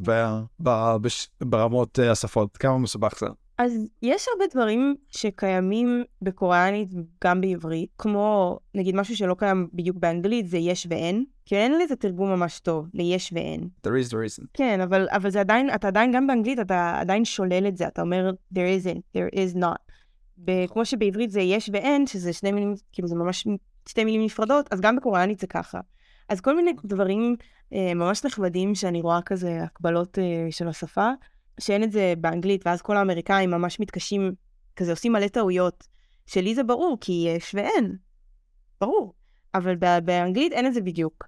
ברמות השפות? כמה מסובך זה? אז יש הרבה דברים שקיימים בקוריאנית גם בעברית, כמו נגיד משהו שלא קיים בדיוק באנגלית, זה יש ואין, כי אין לזה תרגום ממש טוב, ליש ואין. There is the reason. כן, אבל, אבל זה עדיין, אתה עדיין גם באנגלית, אתה עדיין שולל את זה, אתה אומר there isn't, there is not. כמו שבעברית זה יש ואין, שזה שני מילים, כאילו זה ממש שתי מילים נפרדות, אז גם בקוריאנית זה ככה. אז כל מיני דברים אה, ממש נחמדים שאני רואה כזה הקבלות אה, של השפה, שאין את זה באנגלית, ואז כל האמריקאים ממש מתקשים, כזה עושים מלא טעויות. שלי זה ברור, כי יש ואין. ברור. אבל באנגלית אין את זה בדיוק.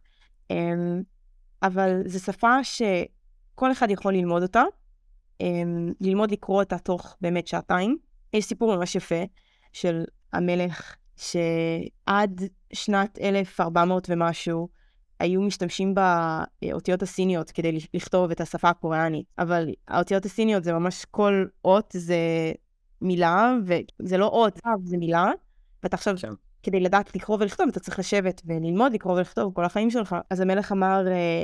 אבל זו שפה שכל אחד יכול ללמוד אותה, ללמוד לקרוא אותה תוך באמת שעתיים. יש סיפור ממש יפה של המלך שעד שנת אלף וארבע מאות ומשהו היו משתמשים באותיות הסיניות כדי לכתוב את השפה הקוריאנית. אבל האותיות הסיניות זה ממש כל אות זה מילה, וזה לא אות, זה מילה. ואתה עכשיו, כן. כדי לדעת לקרוא ולכתוב, אתה צריך לשבת וללמוד לקרוא ולכתוב כל החיים שלך. אז המלך אמר,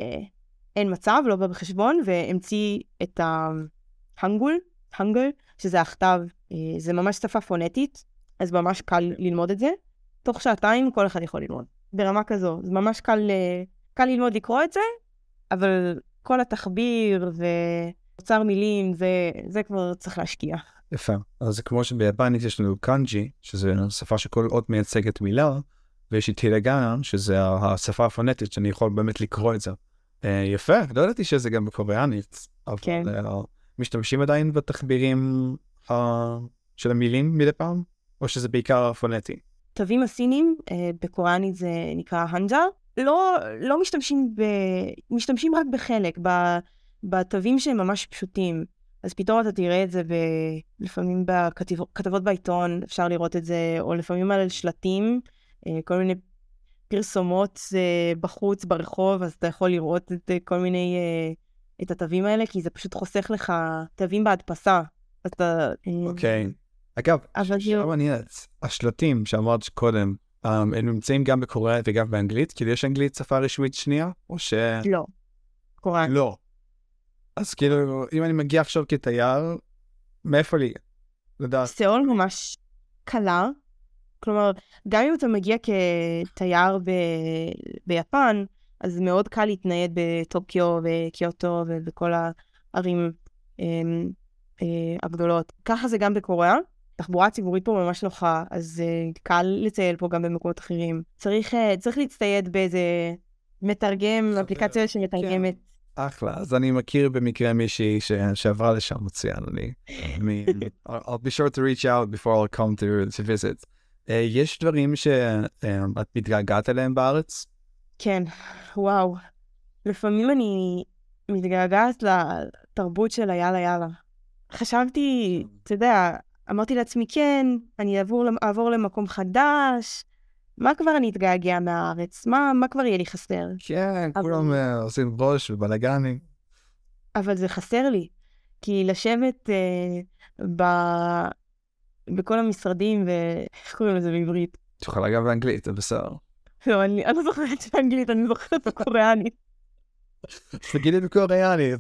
אין מצב, לא בא בחשבון, והמציא את ההנגול, הנגל, שזה הכתב, זה ממש שפה פונטית, אז ממש קל ללמוד את זה. תוך שעתיים כל אחד יכול ללמוד. ברמה כזו. זה ממש קל, קל ללמוד לקרוא את זה, אבל כל התחביר ואוצר מילים, זה, זה כבר צריך להשקיע. יפה. אז זה כמו שביפנית יש לנו קאנג'י, שזה שפה שכל אות מייצגת מילה, ויש לי הירגנה, שזה השפה הפונטית, שאני יכול באמת לקרוא את זה. יפה, לא ידעתי שזה גם בקוריאנית, כן. אבל משתמשים עדיין בתחבירים של המילים מדי פעם, או שזה בעיקר פונטי? תווים הסינים, בקוריאנית זה נקרא הנג'ה, לא, לא משתמשים, ב... משתמשים רק בחלק, בתווים שהם ממש פשוטים. אז פתאום אתה תראה את זה ב... לפעמים בכתבות בעיתון, אפשר לראות את זה, או לפעמים על שלטים, כל מיני פרסומות בחוץ, ברחוב, אז אתה יכול לראות את כל מיני, את התווים האלה, כי זה פשוט חוסך לך תווים בהדפסה. אתה... אוקיי. אגב, שאלה מעניינת, השלטים שאמרת קודם, הם נמצאים גם בקוריאנית וגם באנגלית? כאילו יש אנגלית שפה רשמית שנייה? או ש... לא. קוריאנית. לא. אז כאילו, אם אני מגיע עכשיו כתייר, מאיפה לי? לדעת. סאול ממש קלה. כלומר, גם אם אתה מגיע כתייר ב... ביפן, אז מאוד קל להתנייד בטוקיו וקיוטו ובכל הערים הם, אה, הגדולות. ככה זה גם בקוריאה. תחבורה ציבורית פה ממש נוחה, אז uh, קל לצייל פה גם במקומות אחרים. צריך, uh, צריך להצטייד באיזה מתרגם, אפליקציה שמתרגמת. אחלה, אז אני מכיר במקרה מישהי ש... שעברה לשם מצוין, אני... I'll be sure to reach out before I'll come to, to visit. Uh, יש דברים שאת uh, מתגעגעת אליהם בארץ? כן, וואו. לפעמים אני מתגעגעת לתרבות של היאללה יאללה. חשבתי, אתה יודע, אמרתי לעצמי, כן, אני אעבור, אעבור למקום חדש, מה כבר אני אתגעגע מהארץ? מה, מה כבר יהיה לי חסר? כן, אבל... כולם uh, עושים ראש ובלגנים. אבל זה חסר לי. כי לשבת אה, ב... בכל המשרדים, ואיך קוראים לזה בעברית? את יכולה גם באנגלית, זה בסדר. לא, אני, אני לא זוכרת באנגלית, אני זוכרת בקוריאנית. תגידי בקוריאנית.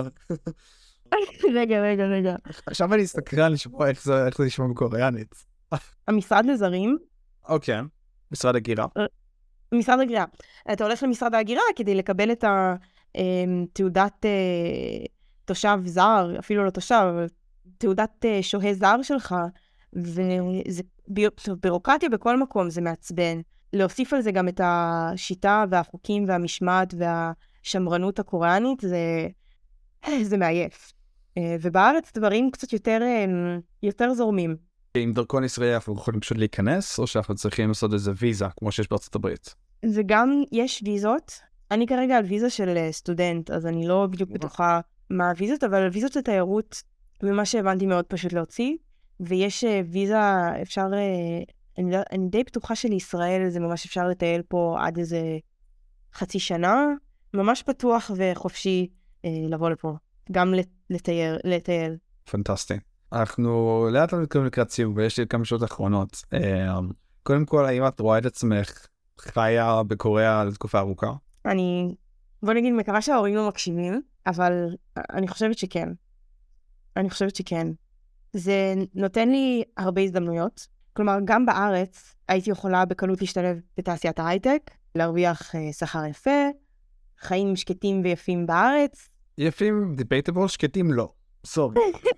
רגע, רגע, רגע. עכשיו אני אסתקרן לשמוע איך זה נשמע בקוריאנית. המשרד לזרים. אוקיי, משרד הגירה. משרד הגירה. אתה הולך למשרד ההגירה כדי לקבל את התעודת תושב זר, אפילו לא תושב, אבל תעודת שוהה זר שלך, וזה בירוקרטיה בכל מקום, זה מעצבן. להוסיף על זה גם את השיטה והחוקים והמשמעת והשמרנות הקוריאנית, זה, זה מעייף. ובארץ דברים קצת יותר, יותר זורמים. עם דרכון ישראלי אנחנו יכולים פשוט להיכנס, או שאנחנו צריכים לעשות איזה ויזה, כמו שיש בארצות הברית? זה גם, יש ויזות. אני כרגע על ויזה של סטודנט, אז אני לא בדיוק בטוחה מה הוויזות, אבל ויזות לתיירות, ממה שהבנתי מאוד פשוט להוציא. ויש ויזה, אפשר, אני, אני די בטוחה שלישראל זה ממש אפשר לטייל פה עד איזה חצי שנה, ממש פתוח וחופשי אה, לבוא לפה, גם לטייל. לטייל. פנטסטי. אנחנו לאט לאט מתקרבים לקראת סיום, ויש לי כמה שעות אחרונות. קודם כל, האם את רואה את עצמך חיה בקוריאה לתקופה ארוכה? אני, בוא נגיד, מקווה שההורים לא מקשיבים, אבל אני חושבת שכן. אני חושבת שכן. זה נותן לי הרבה הזדמנויות. כלומר, גם בארץ הייתי יכולה בקלות להשתלב בתעשיית ההייטק, להרוויח שכר יפה, חיים שקטים ויפים בארץ. יפים, debatable, שקטים לא. סורי.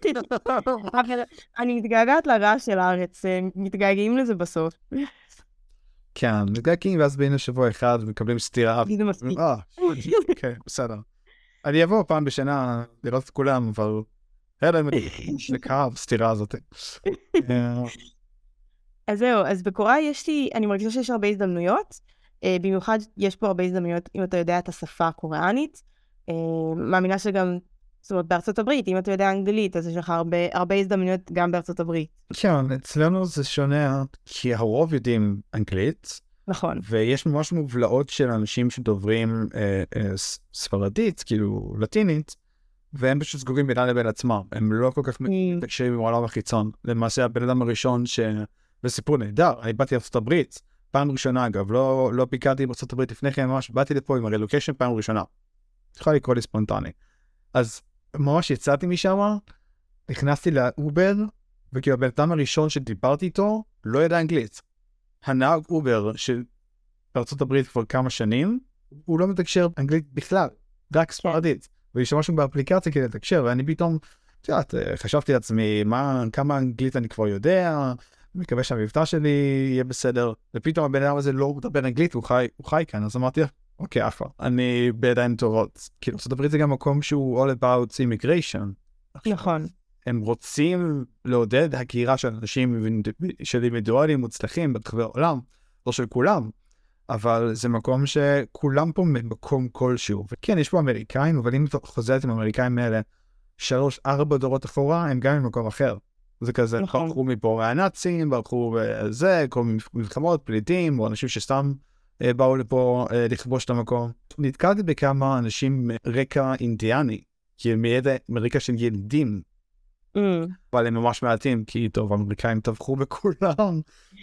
אני מתגעגעת לרעש של הארץ, מתגעגעים לזה בסוף. כן, מתגעגעים ואז בין השבוע אחד ומקבלים סתירה. זה מספיק. אה, אוקיי, בסדר. אני אבוא פעם בשנה לראות את כולם, אבל... אלא אם זה כאב, סתירה הזאת. אז זהו, אז בקוריאה יש לי, אני מרגישה שיש הרבה הזדמנויות, במיוחד יש פה הרבה הזדמנויות אם אתה יודע את השפה הקוריאנית, מאמינה שגם, זאת אומרת, בארצות הברית, אם אתה יודע אנגלית, אז יש לך הרבה, הרבה הזדמנויות גם בארצות הברית. כן, אצלנו זה שונה, כי הרוב יודעים אנגלית, נכון. ויש ממש מובלעות של אנשים שדוברים אה, אה, ספרדית, כאילו לטינית, והם פשוט סגורים בינם לבין עצמם. הם לא כל כך מתקשרים עם העולם החיצון. למעשה, הבן אדם הראשון ש... וסיפור נהדר, אני באתי לארצות הברית, פעם ראשונה אגב, לא, לא ביקרתי בארצות הברית לפני כן, ממש באתי לפה עם הרילוקיישן פעם ראשונה. צריכה לקרוא לי ספונטני. אז ממש יצאתי משם, נכנסתי לאובר, וכאילו הבן אדם הראשון שדיברתי איתו, לא ידע אנגלית. הנהג אובר שבארצות הברית כבר כמה שנים, הוא לא מתקשר אנגלית בכלל, רק ספרדית. ויש משהו באפליקציה כדי לתקשר, ואני פתאום, תראה, חשבתי לעצמי, מה, כמה אנגלית אני כבר יודע, מקווה שהמבטא שלי יהיה בסדר, ופתאום הבן אדם הזה לא מדבר אנגלית, הוא חי, הוא חי כאן, אז אמרתי, אוקיי, אחלה, אני בידיים טובות. כאילו, ארצות הברית זה גם מקום שהוא all about immigration. נכון. הם רוצים לעודד הגירה של אנשים של אינדיבידואלים מוצלחים ברחבי העולם, לא של כולם, אבל זה מקום שכולם פה במקום כלשהו. וכן, יש פה אמריקאים, אבל אם אתה חוזרת עם האמריקאים האלה, שלוש, ארבע דורות אחורה, הם גם במקום אחר. זה כזה, נכון. ברחו מפה מהנאצים, ברחו וזה, כל מיני מלחמות, פליטים, או אנשים שסתם אה, באו לפה אה, לכבוש את המקום. נתקלתי בכמה אנשים מרקע אינדיאני, כי מידע, מרקע של ילדים, mm. אבל הם ממש מעטים, כי טוב, האמריקאים טבחו בכולם.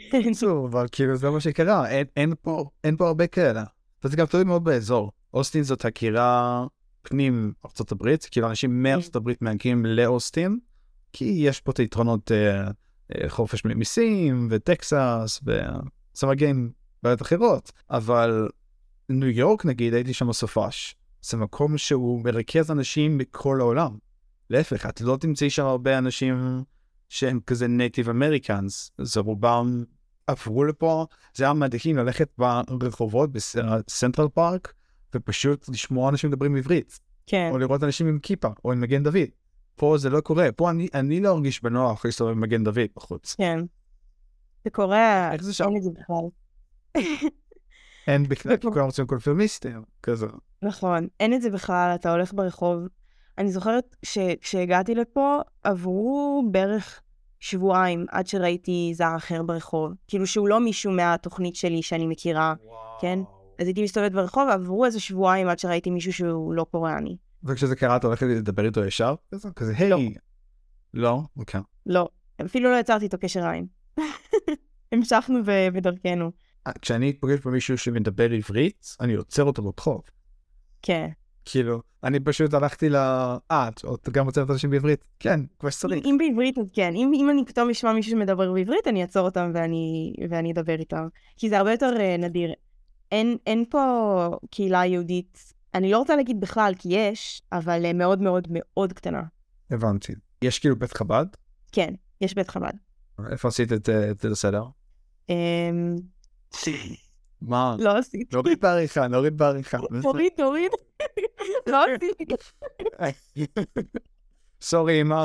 אבל כאילו זה מה שקרה, אין, אין, פה, אין פה הרבה כאלה. וזה גם תלוי מאוד באזור. אוסטין זאת הקירה פנים ארצות הברית, כאילו אנשים מארצות הברית מהגיעים לאוסטין, כי יש פה את היתרונות אה, אה, חופש ממיסים וטקסס וסמגים בעיות אחרות, אבל ניו יורק נגיד, הייתי שם בסופש, זה מקום שהוא מרכז אנשים מכל העולם. להפך, את לא תמצאי שם הרבה אנשים שהם כזה נייטיב אמריקאנס, זה רובם עברו לפה, זה היה מדהים ללכת ברחובות בסנטרל פארק, ופשוט לשמוע אנשים מדברים עברית. כן. או לראות אנשים עם כיפה, או עם מגן דוד. פה זה לא קורה, פה אני, אני לא ארגיש בנוח להסתובב עם מגן דוד בחוץ. כן. זה קורה, איך זה שם? אין את זה בכלל. אין בכלל, כי כולם רוצים קונפרמיסטים, כזה. נכון, אין את זה בכלל, אתה הולך ברחוב. אני זוכרת שכשהגעתי לפה, עברו בערך שבועיים עד שראיתי זר אחר ברחוב. כאילו שהוא לא מישהו מהתוכנית שלי שאני מכירה, וואו. כן? אז הייתי מסתובבת ברחוב, עברו איזה שבועיים עד שראיתי מישהו שהוא לא קוריאני. וכשזה קרה, אתה הולכת לדבר איתו ישר? כזה, היי. לא? אוקיי. לא, אפילו לא יצרתי איתו קשר עין. המשכנו בדרכנו. כשאני פוגש במישהו שמדבר עברית, אני עוצר אותו ברחוב. כן. כאילו, אני פשוט הלכתי ל... אה, אתה גם עוצרת אנשים בעברית? כן, כבר שצריך. אם בעברית, אז כן. אם, אם אני פתאום אשמע מישהו שמדבר בעברית, אני אעצור אותם ואני, ואני אדבר איתם. כי זה הרבה יותר uh, נדיר. אין, אין פה קהילה יהודית, אני לא רוצה להגיד בכלל, כי יש, אבל uh, מאוד מאוד מאוד קטנה. הבנתי. יש כאילו בית חב"ד? כן, יש בית חב"ד. איפה עשית את זה לסדר? מה? לא עשיתי. נוריד בעריכה, נוריד בעריכה. נוריד, נוריד. לא עשיתי. סורי, אמא.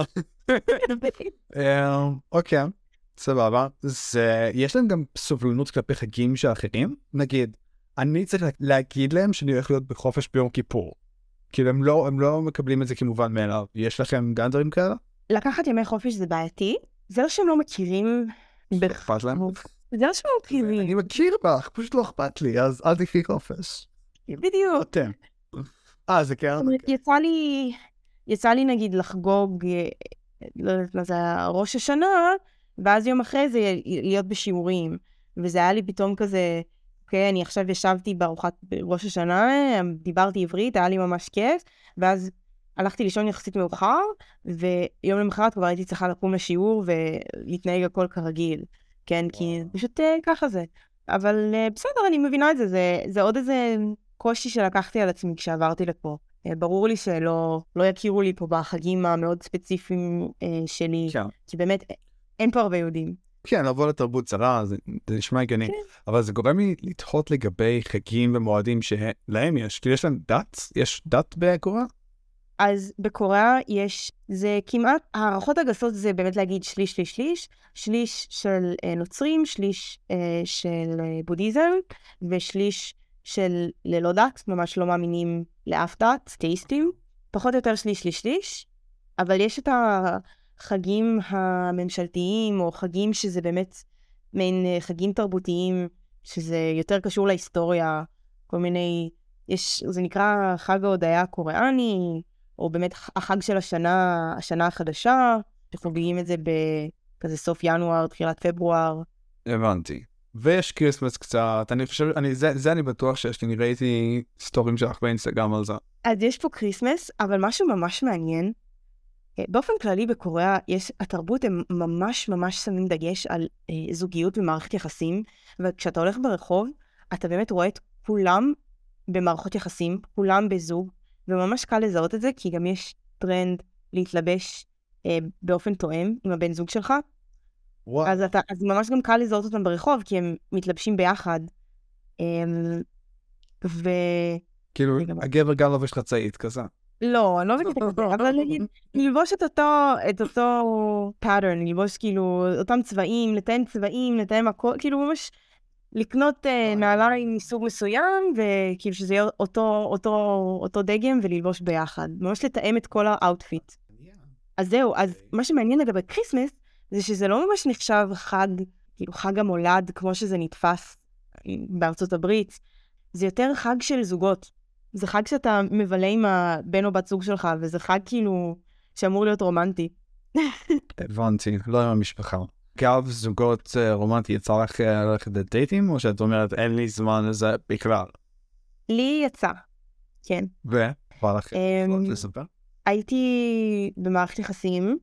אוקיי, סבבה. יש להם גם סובלנות כלפי חגים של אחרים? נגיד, אני צריך להגיד להם שאני הולך להיות בחופש ביום כיפור. כאילו, הם לא, הם לא מקבלים את זה כמובן מאליו. יש לכם גם דברים כאלה? לקחת ימי חופש זה בעייתי. זה לא שהם לא מכירים. אכפת להם? זה לא שהם לא מכירים. אני מכיר בך, פשוט לא אכפת לי, אז אל תקחי חופש. בדיוק. אתם. אה, זה כן? יצא לי, יצא לי נגיד לחגוג, לא יודעת מה זה, ראש השנה, ואז יום אחרי זה להיות בשיעורים. וזה היה לי פתאום כזה, אוקיי, אני עכשיו ישבתי בארוחת ראש השנה, דיברתי עברית, היה לי ממש כיף, ואז הלכתי לישון יחסית מאוחר, ויום למחרת כבר הייתי צריכה לקום לשיעור ולהתנהג הכל כרגיל. כן, כי פשוט ככה זה. אבל בסדר, אני מבינה את זה, זה, זה עוד איזה קושי שלקחתי על עצמי כשעברתי לפה. ברור לי שלא לא יכירו לי פה בחגים המאוד ספציפיים שלי, כי באמת אין פה הרבה יהודים. כן, לבוא לתרבות צרה, זה, זה נשמע הגיוני. כן. אבל זה גורם לי לתהות לגבי חגים ומועדים שלהם יש. כי יש להם דת? יש דת בקוריאה? אז בקוריאה יש, זה כמעט, הערכות הגסות זה באמת להגיד שליש, שליש, שליש, שליש של אה, נוצרים, שליש אה, של אה, בודהיזם, ושליש של ללא דת, ממש לא מאמינים לאף דת, תאיסטים, פחות או יותר שליש, שליש, שליש, אבל יש את החגים הממשלתיים, או חגים שזה באמת מעין חגים תרבותיים, שזה יותר קשור להיסטוריה, כל מיני, יש, זה נקרא חג ההודיה הקוריאני, או באמת החג של השנה, השנה החדשה, שחוגגים את זה בכזה סוף ינואר, תחילת פברואר. הבנתי. ויש קריסמס קצת, אני חושב, אני, זה, זה אני בטוח שיש לי, אני ראיתי סטורים שלך באינסטגרם על זה. אז יש פה קריסמס, אבל משהו ממש מעניין. באופן כללי בקוריאה, יש, התרבות הם ממש ממש שמים דגש על אה, זוגיות ומערכת יחסים, וכשאתה הולך ברחוב, אתה באמת רואה את כולם במערכות יחסים, כולם בזוג, וממש קל לזהות את זה, כי גם יש טרנד להתלבש אה, באופן תואם עם הבן זוג שלך. וואו. אז, אתה, אז ממש גם קל לזהות אותם ברחוב, כי הם מתלבשים ביחד. אה, ו... כאילו, הגבר גם לובש חצאית כזה. לא, אני לא מבינה את זה, אבל נגיד, ללבוש את אותו, את אותו pattern, ללבוש כאילו אותם צבעים, לתאם צבעים, לתאם הכל, כאילו ממש לקנות נעליים מסוג מסוים, וכאילו שזה יהיה אותו, אותו, אותו דגם וללבוש ביחד. ממש לתאם את כל האוטפיט. אז זהו, אז מה שמעניין לגבי קריסמס, זה שזה לא ממש נחשב חג, כאילו חג המולד, כמו שזה נתפס בארצות הברית. זה יותר חג של זוגות. זה חג שאתה מבלה עם הבן או בת זוג שלך, וזה חג כאילו שאמור להיות רומנטי. הבנתי, לא עם המשפחה. גב זוגות רומנטי, יצא לך ללכת לדייטים, או שאת אומרת, אין לי זמן לזה בכלל? לי יצא, כן. ו? בא לך לספר? הייתי במערכת יחסים,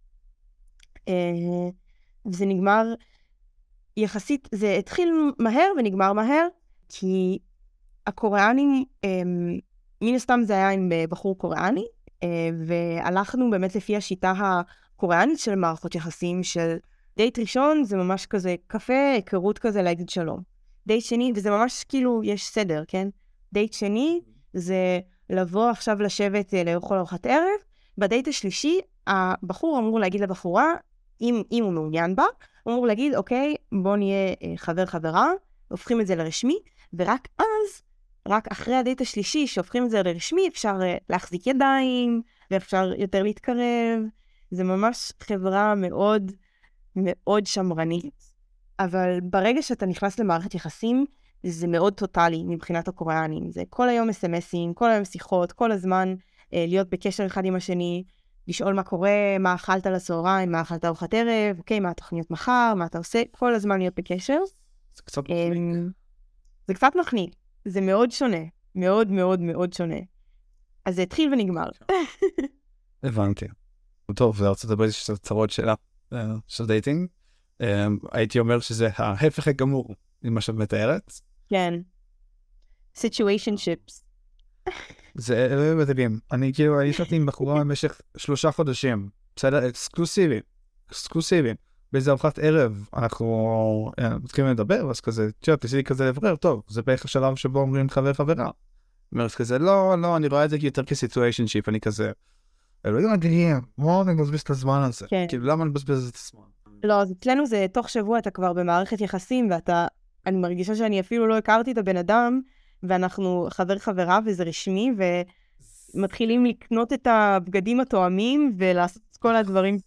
וזה נגמר יחסית, זה התחיל מהר ונגמר מהר, כי הקוריאנים, מן הסתם זה היה עם בחור קוריאני, והלכנו באמת לפי השיטה הקוריאנית של מערכות יחסים, של דייט ראשון זה ממש כזה קפה, היכרות כזה להגיד שלום. דייט שני, וזה ממש כאילו יש סדר, כן? דייט שני זה לבוא עכשיו לשבת לאכול ארוחת ערב, בדייט השלישי הבחור אמור להגיד לבחורה, אם, אם הוא מעוניין בה, הוא אמור להגיד, אוקיי, בוא נהיה חבר חברה, הופכים את זה לרשמי, ורק אז, רק אחרי הדייט השלישי שהופכים את זה לרשמי, אפשר להחזיק ידיים, ואפשר יותר להתקרב. זה ממש חברה מאוד מאוד שמרנית. אבל ברגע שאתה נכנס למערכת יחסים, זה מאוד טוטלי מבחינת הקוריאנים. זה כל היום אס אם אסים, כל היום שיחות, כל הזמן להיות בקשר אחד עם השני, לשאול מה קורה, מה אכלת לצהריים, מה אכלת ארוחת ערב, אוקיי, מה התוכניות מחר, מה אתה עושה, כל הזמן להיות בקשר. זה קצת מחניק. זה קצת מחניק, זה מאוד שונה, מאוד מאוד מאוד שונה. אז זה התחיל ונגמר. הבנתי. טוב, בארצות הברית יש צרות שלה, של דייטינג. הייתי אומר שזה ההפך הגמור, ממה שאת מתארת. כן. situationships. זה מדהים. אני כאילו, אני ישבתי עם בחורה במשך שלושה חודשים. בסדר, אקסקלוסיבי. אקסקלוסיבי. באיזה ארוחת ערב אנחנו מתחילים לדבר, אז כזה, תשאר, תעשי לי כזה לברר, טוב, זה בערך השלב שבו אומרים חבר חברה. אומרת כזה, לא, לא, אני רואה את זה יותר כסיטואשנשיפ, אני כזה, אלוהים מדהים, מה אני מבזבז את הזמן הזה? כאילו, למה אני מבזבז את הזמן? לא, אז אצלנו זה תוך שבוע אתה כבר במערכת יחסים, ואתה, אני מרגישה שאני אפילו לא הכרתי את הבן אדם, ואנחנו חבר חברה וזה רשמי, ומתחילים לקנות את הבגדים התואמים, ולעשות את כל הדברים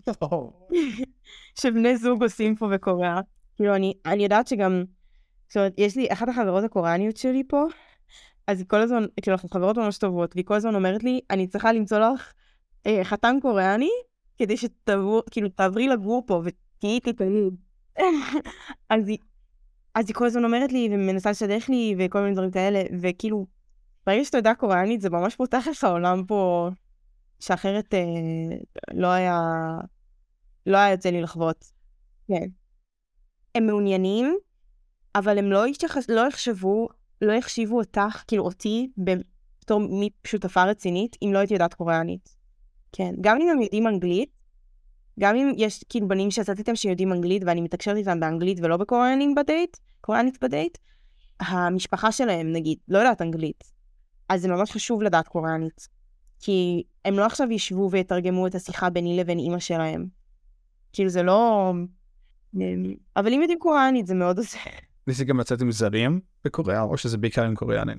שבני זוג עושים פה בקוריאה. כאילו, אני, אני יודעת שגם, זאת אומרת, יש לי אחת החברות הקוריאניות שלי פה, אז כל הזמן, כאילו, אנחנו חברות ממש טובות, והיא כל הזמן אומרת לי, אני צריכה למצוא לך אה, חתן קוריאני, כדי שתעבור, כאילו, תעברי לגור פה, ותהיי איתי תמיד. אז היא, אז היא כל הזמן אומרת לי, ומנסה לשדך לי, וכל מיני דברים כאלה, וכאילו, ברגע שאתה יודע קוריאנית, זה ממש פותח לך העולם פה, שאחרת אה, לא היה, לא היה יוצא לי לחוות. כן. הם מעוניינים, אבל הם לא יחשב, לא יחשבו, לא יחשיבו אותך, כאילו אותי, בתור משותפה רצינית, אם לא הייתי יודעת קוריאנית. כן. גם אם הם יודעים אנגלית, גם אם יש כאילו בנים שעשיתי איתם שיודעים אנגלית, ואני מתקשרת איתם באנגלית ולא בקוריאנים בדייט, קוריאנית בדייט, המשפחה שלהם, נגיד, לא יודעת אנגלית. אז זה ממש חשוב לדעת קוריאנית. כי הם לא עכשיו ישבו ויתרגמו את השיחה ביני לבין אמא שלהם. כאילו זה לא... אבל אם יודעים קוריאנית, זה מאוד עושה. ניסי גם לצאת עם זרים בקוריאה, או שזה בעיקר עם קוריאנים?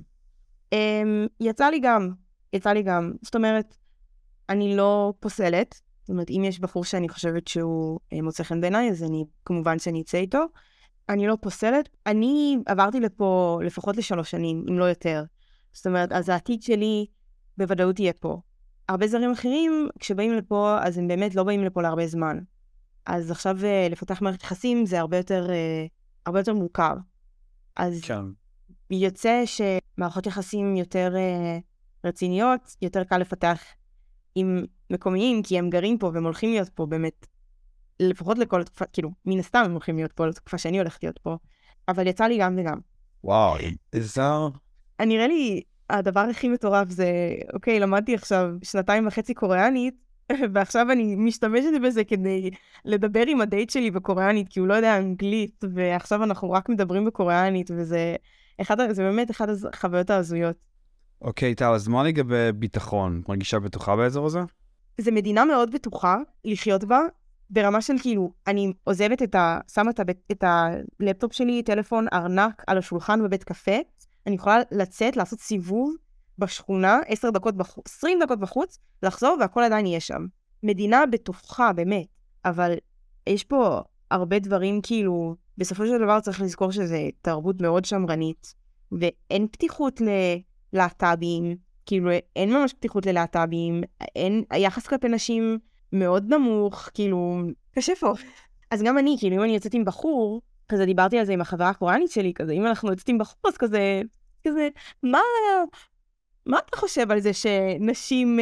יצא לי גם, יצא לי גם. זאת אומרת, אני לא פוסלת. זאת אומרת, אם יש בחור שאני חושבת שהוא מוצא חן בעיניי, אז אני, כמובן שאני אצא איתו. אני לא פוסלת. אני עברתי לפה לפחות לשלוש שנים, אם לא יותר. זאת אומרת, אז העתיד שלי בוודאות יהיה פה. הרבה זרים אחרים, כשבאים לפה, אז הם באמת לא באים לפה להרבה זמן. אז עכשיו לפתח מערכת יחסים זה הרבה יותר, הרבה יותר מורכב. אז כן. יוצא שמערכות יחסים יותר רציניות, יותר קל לפתח עם מקומיים, כי הם גרים פה והם הולכים להיות פה באמת, לפחות לכל התקופה, כאילו, מן הסתם הם הולכים להיות פה לתקופה שאני הולכת להיות פה. אבל יצא לי גם וגם. וואו, איזה... נראה לי, הדבר הכי מטורף זה, אוקיי, למדתי עכשיו שנתיים וחצי קוריאנית, ועכשיו אני משתמשת בזה כדי לדבר עם הדייט שלי בקוריאנית, כי הוא לא יודע אנגלית, ועכשיו אנחנו רק מדברים בקוריאנית, וזה אחד, זה באמת אחד החוויות ההזויות. אוקיי, טל, אז מה לגבי ביטחון? מרגישה בטוחה באזור הזה? זו מדינה מאוד בטוחה לחיות בה, ברמה של כאילו, אני עוזבת את ה... שמה את הלפטופ שלי, טלפון ארנק על השולחן בבית קפה, אני יכולה לצאת, לעשות סיבוב בשכונה, עשר דקות בחוץ, עשרים דקות בחוץ, לחזור והכל עדיין יהיה שם. מדינה בטוחה, באמת. אבל יש פה הרבה דברים כאילו, בסופו של דבר צריך לזכור שזה תרבות מאוד שמרנית, ואין פתיחות ללהט"בים, כאילו אין ממש פתיחות ללהט"בים, אין, היחס כלפי נשים מאוד נמוך, כאילו, קשה פה. אז גם אני, כאילו, אם אני יוצאת עם בחור, כזה דיברתי על זה עם החברה הקוריאנית שלי, כזה, אם אנחנו יוצאים עם בחור, אז כזה, כזה, מה, מה אתה חושב על זה שנשים,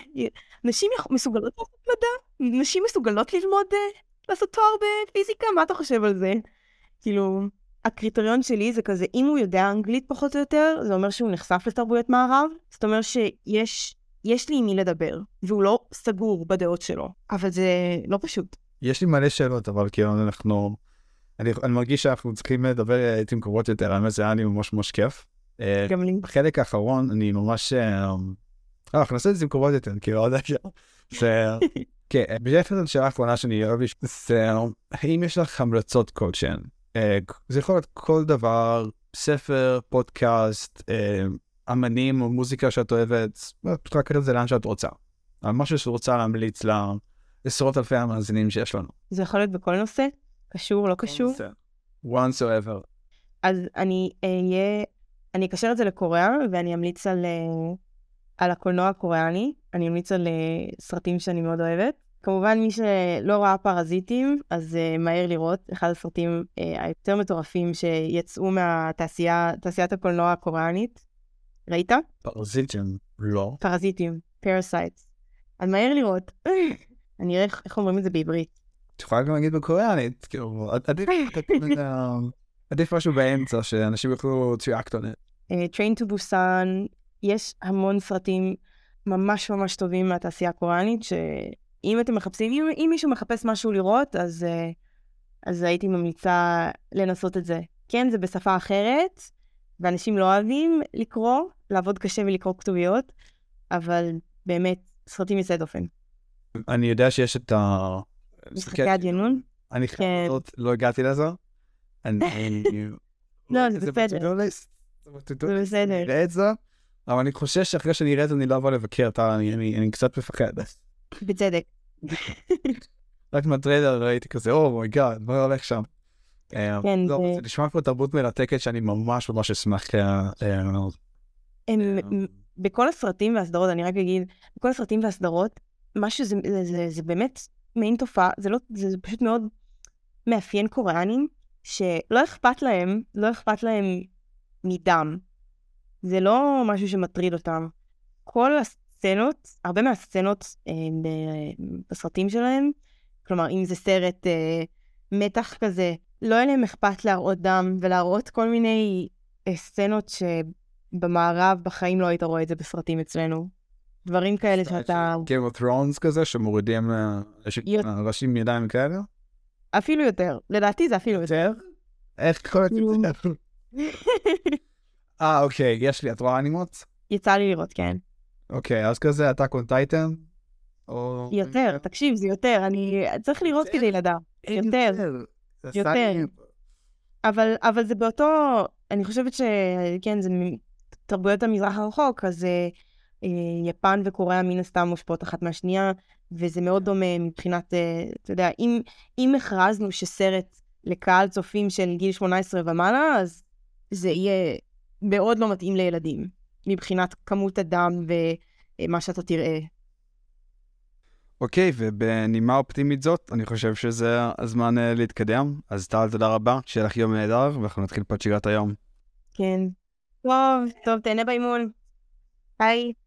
נשים מסוגלות לעשות מדע? נשים מסוגלות ללמוד, לעשות תואר בפיזיקה? מה אתה חושב על זה? כאילו, הקריטריון שלי זה כזה, אם הוא יודע אנגלית פחות או יותר, זה אומר שהוא נחשף לתרבויות מערב, זאת אומרת שיש, יש לי עם מי לדבר, והוא לא סגור בדעות שלו, אבל זה לא פשוט. יש לי מלא שאלות, אבל כאילו אנחנו, אני, אני מרגיש שאנחנו צריכים לדבר עם קרובות יותר, האמת זה היה לי ממש ממש כיף. גם לי. בחלק האחרון אני ממש, אה, אנחנו נעשה את זה עם קרובות יותר, כאילו עוד עכשיו. זה, כן, בדרך כלל השאלה האחרונה שאני אוהב, זה, האם יש לך המלצות כלשהן? זה יכול להיות כל דבר, ספר, פודקאסט, אמנים או מוזיקה שאת אוהבת, פשוט רק את זה לאן שאת רוצה. משהו שאת רוצה להמליץ לעשרות אלפי המאזינים שיש לנו. זה יכול להיות בכל נושא? קשור, לא קשור? once or ever. אז אני אהיה, אני אקשר את זה לקוריאה, ואני אמליץ על, על הקולנוע הקוריאני, אני אמליץ על סרטים שאני מאוד אוהבת. כמובן, מי שלא ראה פרזיטים, אז uh, מהר לראות, אחד הסרטים uh, היותר מטורפים שיצאו מהתעשייה, תעשיית הקולנוע הקוריאנית. ראית? פרזיטים, לא. פרזיטים, Parasites. אז מהר לראות. אני אראה איך אומרים את זה בעברית. את יכולה גם להגיד בקוריאנית, כאילו, עדיף, עדיף משהו באמצע, שאנשים יוכלו to act on it. Train to Busan, יש המון סרטים ממש ממש טובים מהתעשייה הקוריאנית, שאם אתם מחפשים, אם, אם מישהו מחפש משהו לראות, אז, אז הייתי ממליצה לנסות את זה. כן, זה בשפה אחרת, ואנשים לא אוהבים לקרוא, לעבוד קשה ולקרוא כתוביות, אבל באמת, סרטים יוצאי דופן. אני יודע שיש את ה... משחקי הדיונון? אני חייבת, לא הגעתי לזה. לא, זה בסדר. זה בסדר. נראה את זה, אבל אני חושב שאחרי שאני אראה את זה אני לא אבוא לבקר אותה, אני קצת מפחד. בצדק. רק מהטריילר ראיתי כזה, או מוי גאד, מה הולך שם? כן, זה נשמע פה תרבות מרתקת שאני ממש ממש אשמח לראות. בכל הסרטים והסדרות, אני רק אגיד, בכל הסרטים והסדרות, משהו זה באמת מעין תופעה, זה פשוט מאוד מאפיין קוריאנים, שלא אכפת להם, לא אכפת להם מדם. זה לא משהו שמטריד אותם. כל הסצנות, הרבה מהסצנות אה, בסרטים שלהם, כלומר, אם זה סרט אה, מתח כזה, לא יהיה להם אכפת להראות דם, ולהראות כל מיני אה, סצנות שבמערב בחיים לא היית רואה את זה בסרטים אצלנו. דברים כאלה שאתה... Game of Thrones כזה, שמורידים ראשים ידיים כאלה? אפילו יותר. לדעתי זה אפילו יותר. איך כל התמצא? אה, אוקיי, יש לי, את רואה אנימות? יצא לי לראות, כן. אוקיי, אז כזה, Attack on Titan? יותר, תקשיב, זה יותר, אני צריך לראות כדי לדעת. יותר, יותר. אבל זה באותו, אני חושבת שכן, זה תרבויות המזרח הרחוק, אז יפן וקוריאה מן הסתם מושפעות אחת מהשנייה, וזה מאוד דומה מבחינת, אתה יודע, אם הכרזנו שסרט לקהל צופים של גיל שמונה עשרה ומעלה, אז זה יהיה מאוד לא מתאים לילדים, מבחינת כמות הדם ומה שאתה תראה. אוקיי, ובנימה אופטימית זאת, אני חושב שזה הזמן להתקדם. אז טל, תודה רבה, שיהיה לך יום נהדר, ואנחנו נתחיל פה את שגרת היום. כן. טוב, טוב, תהנה באימון. ביי.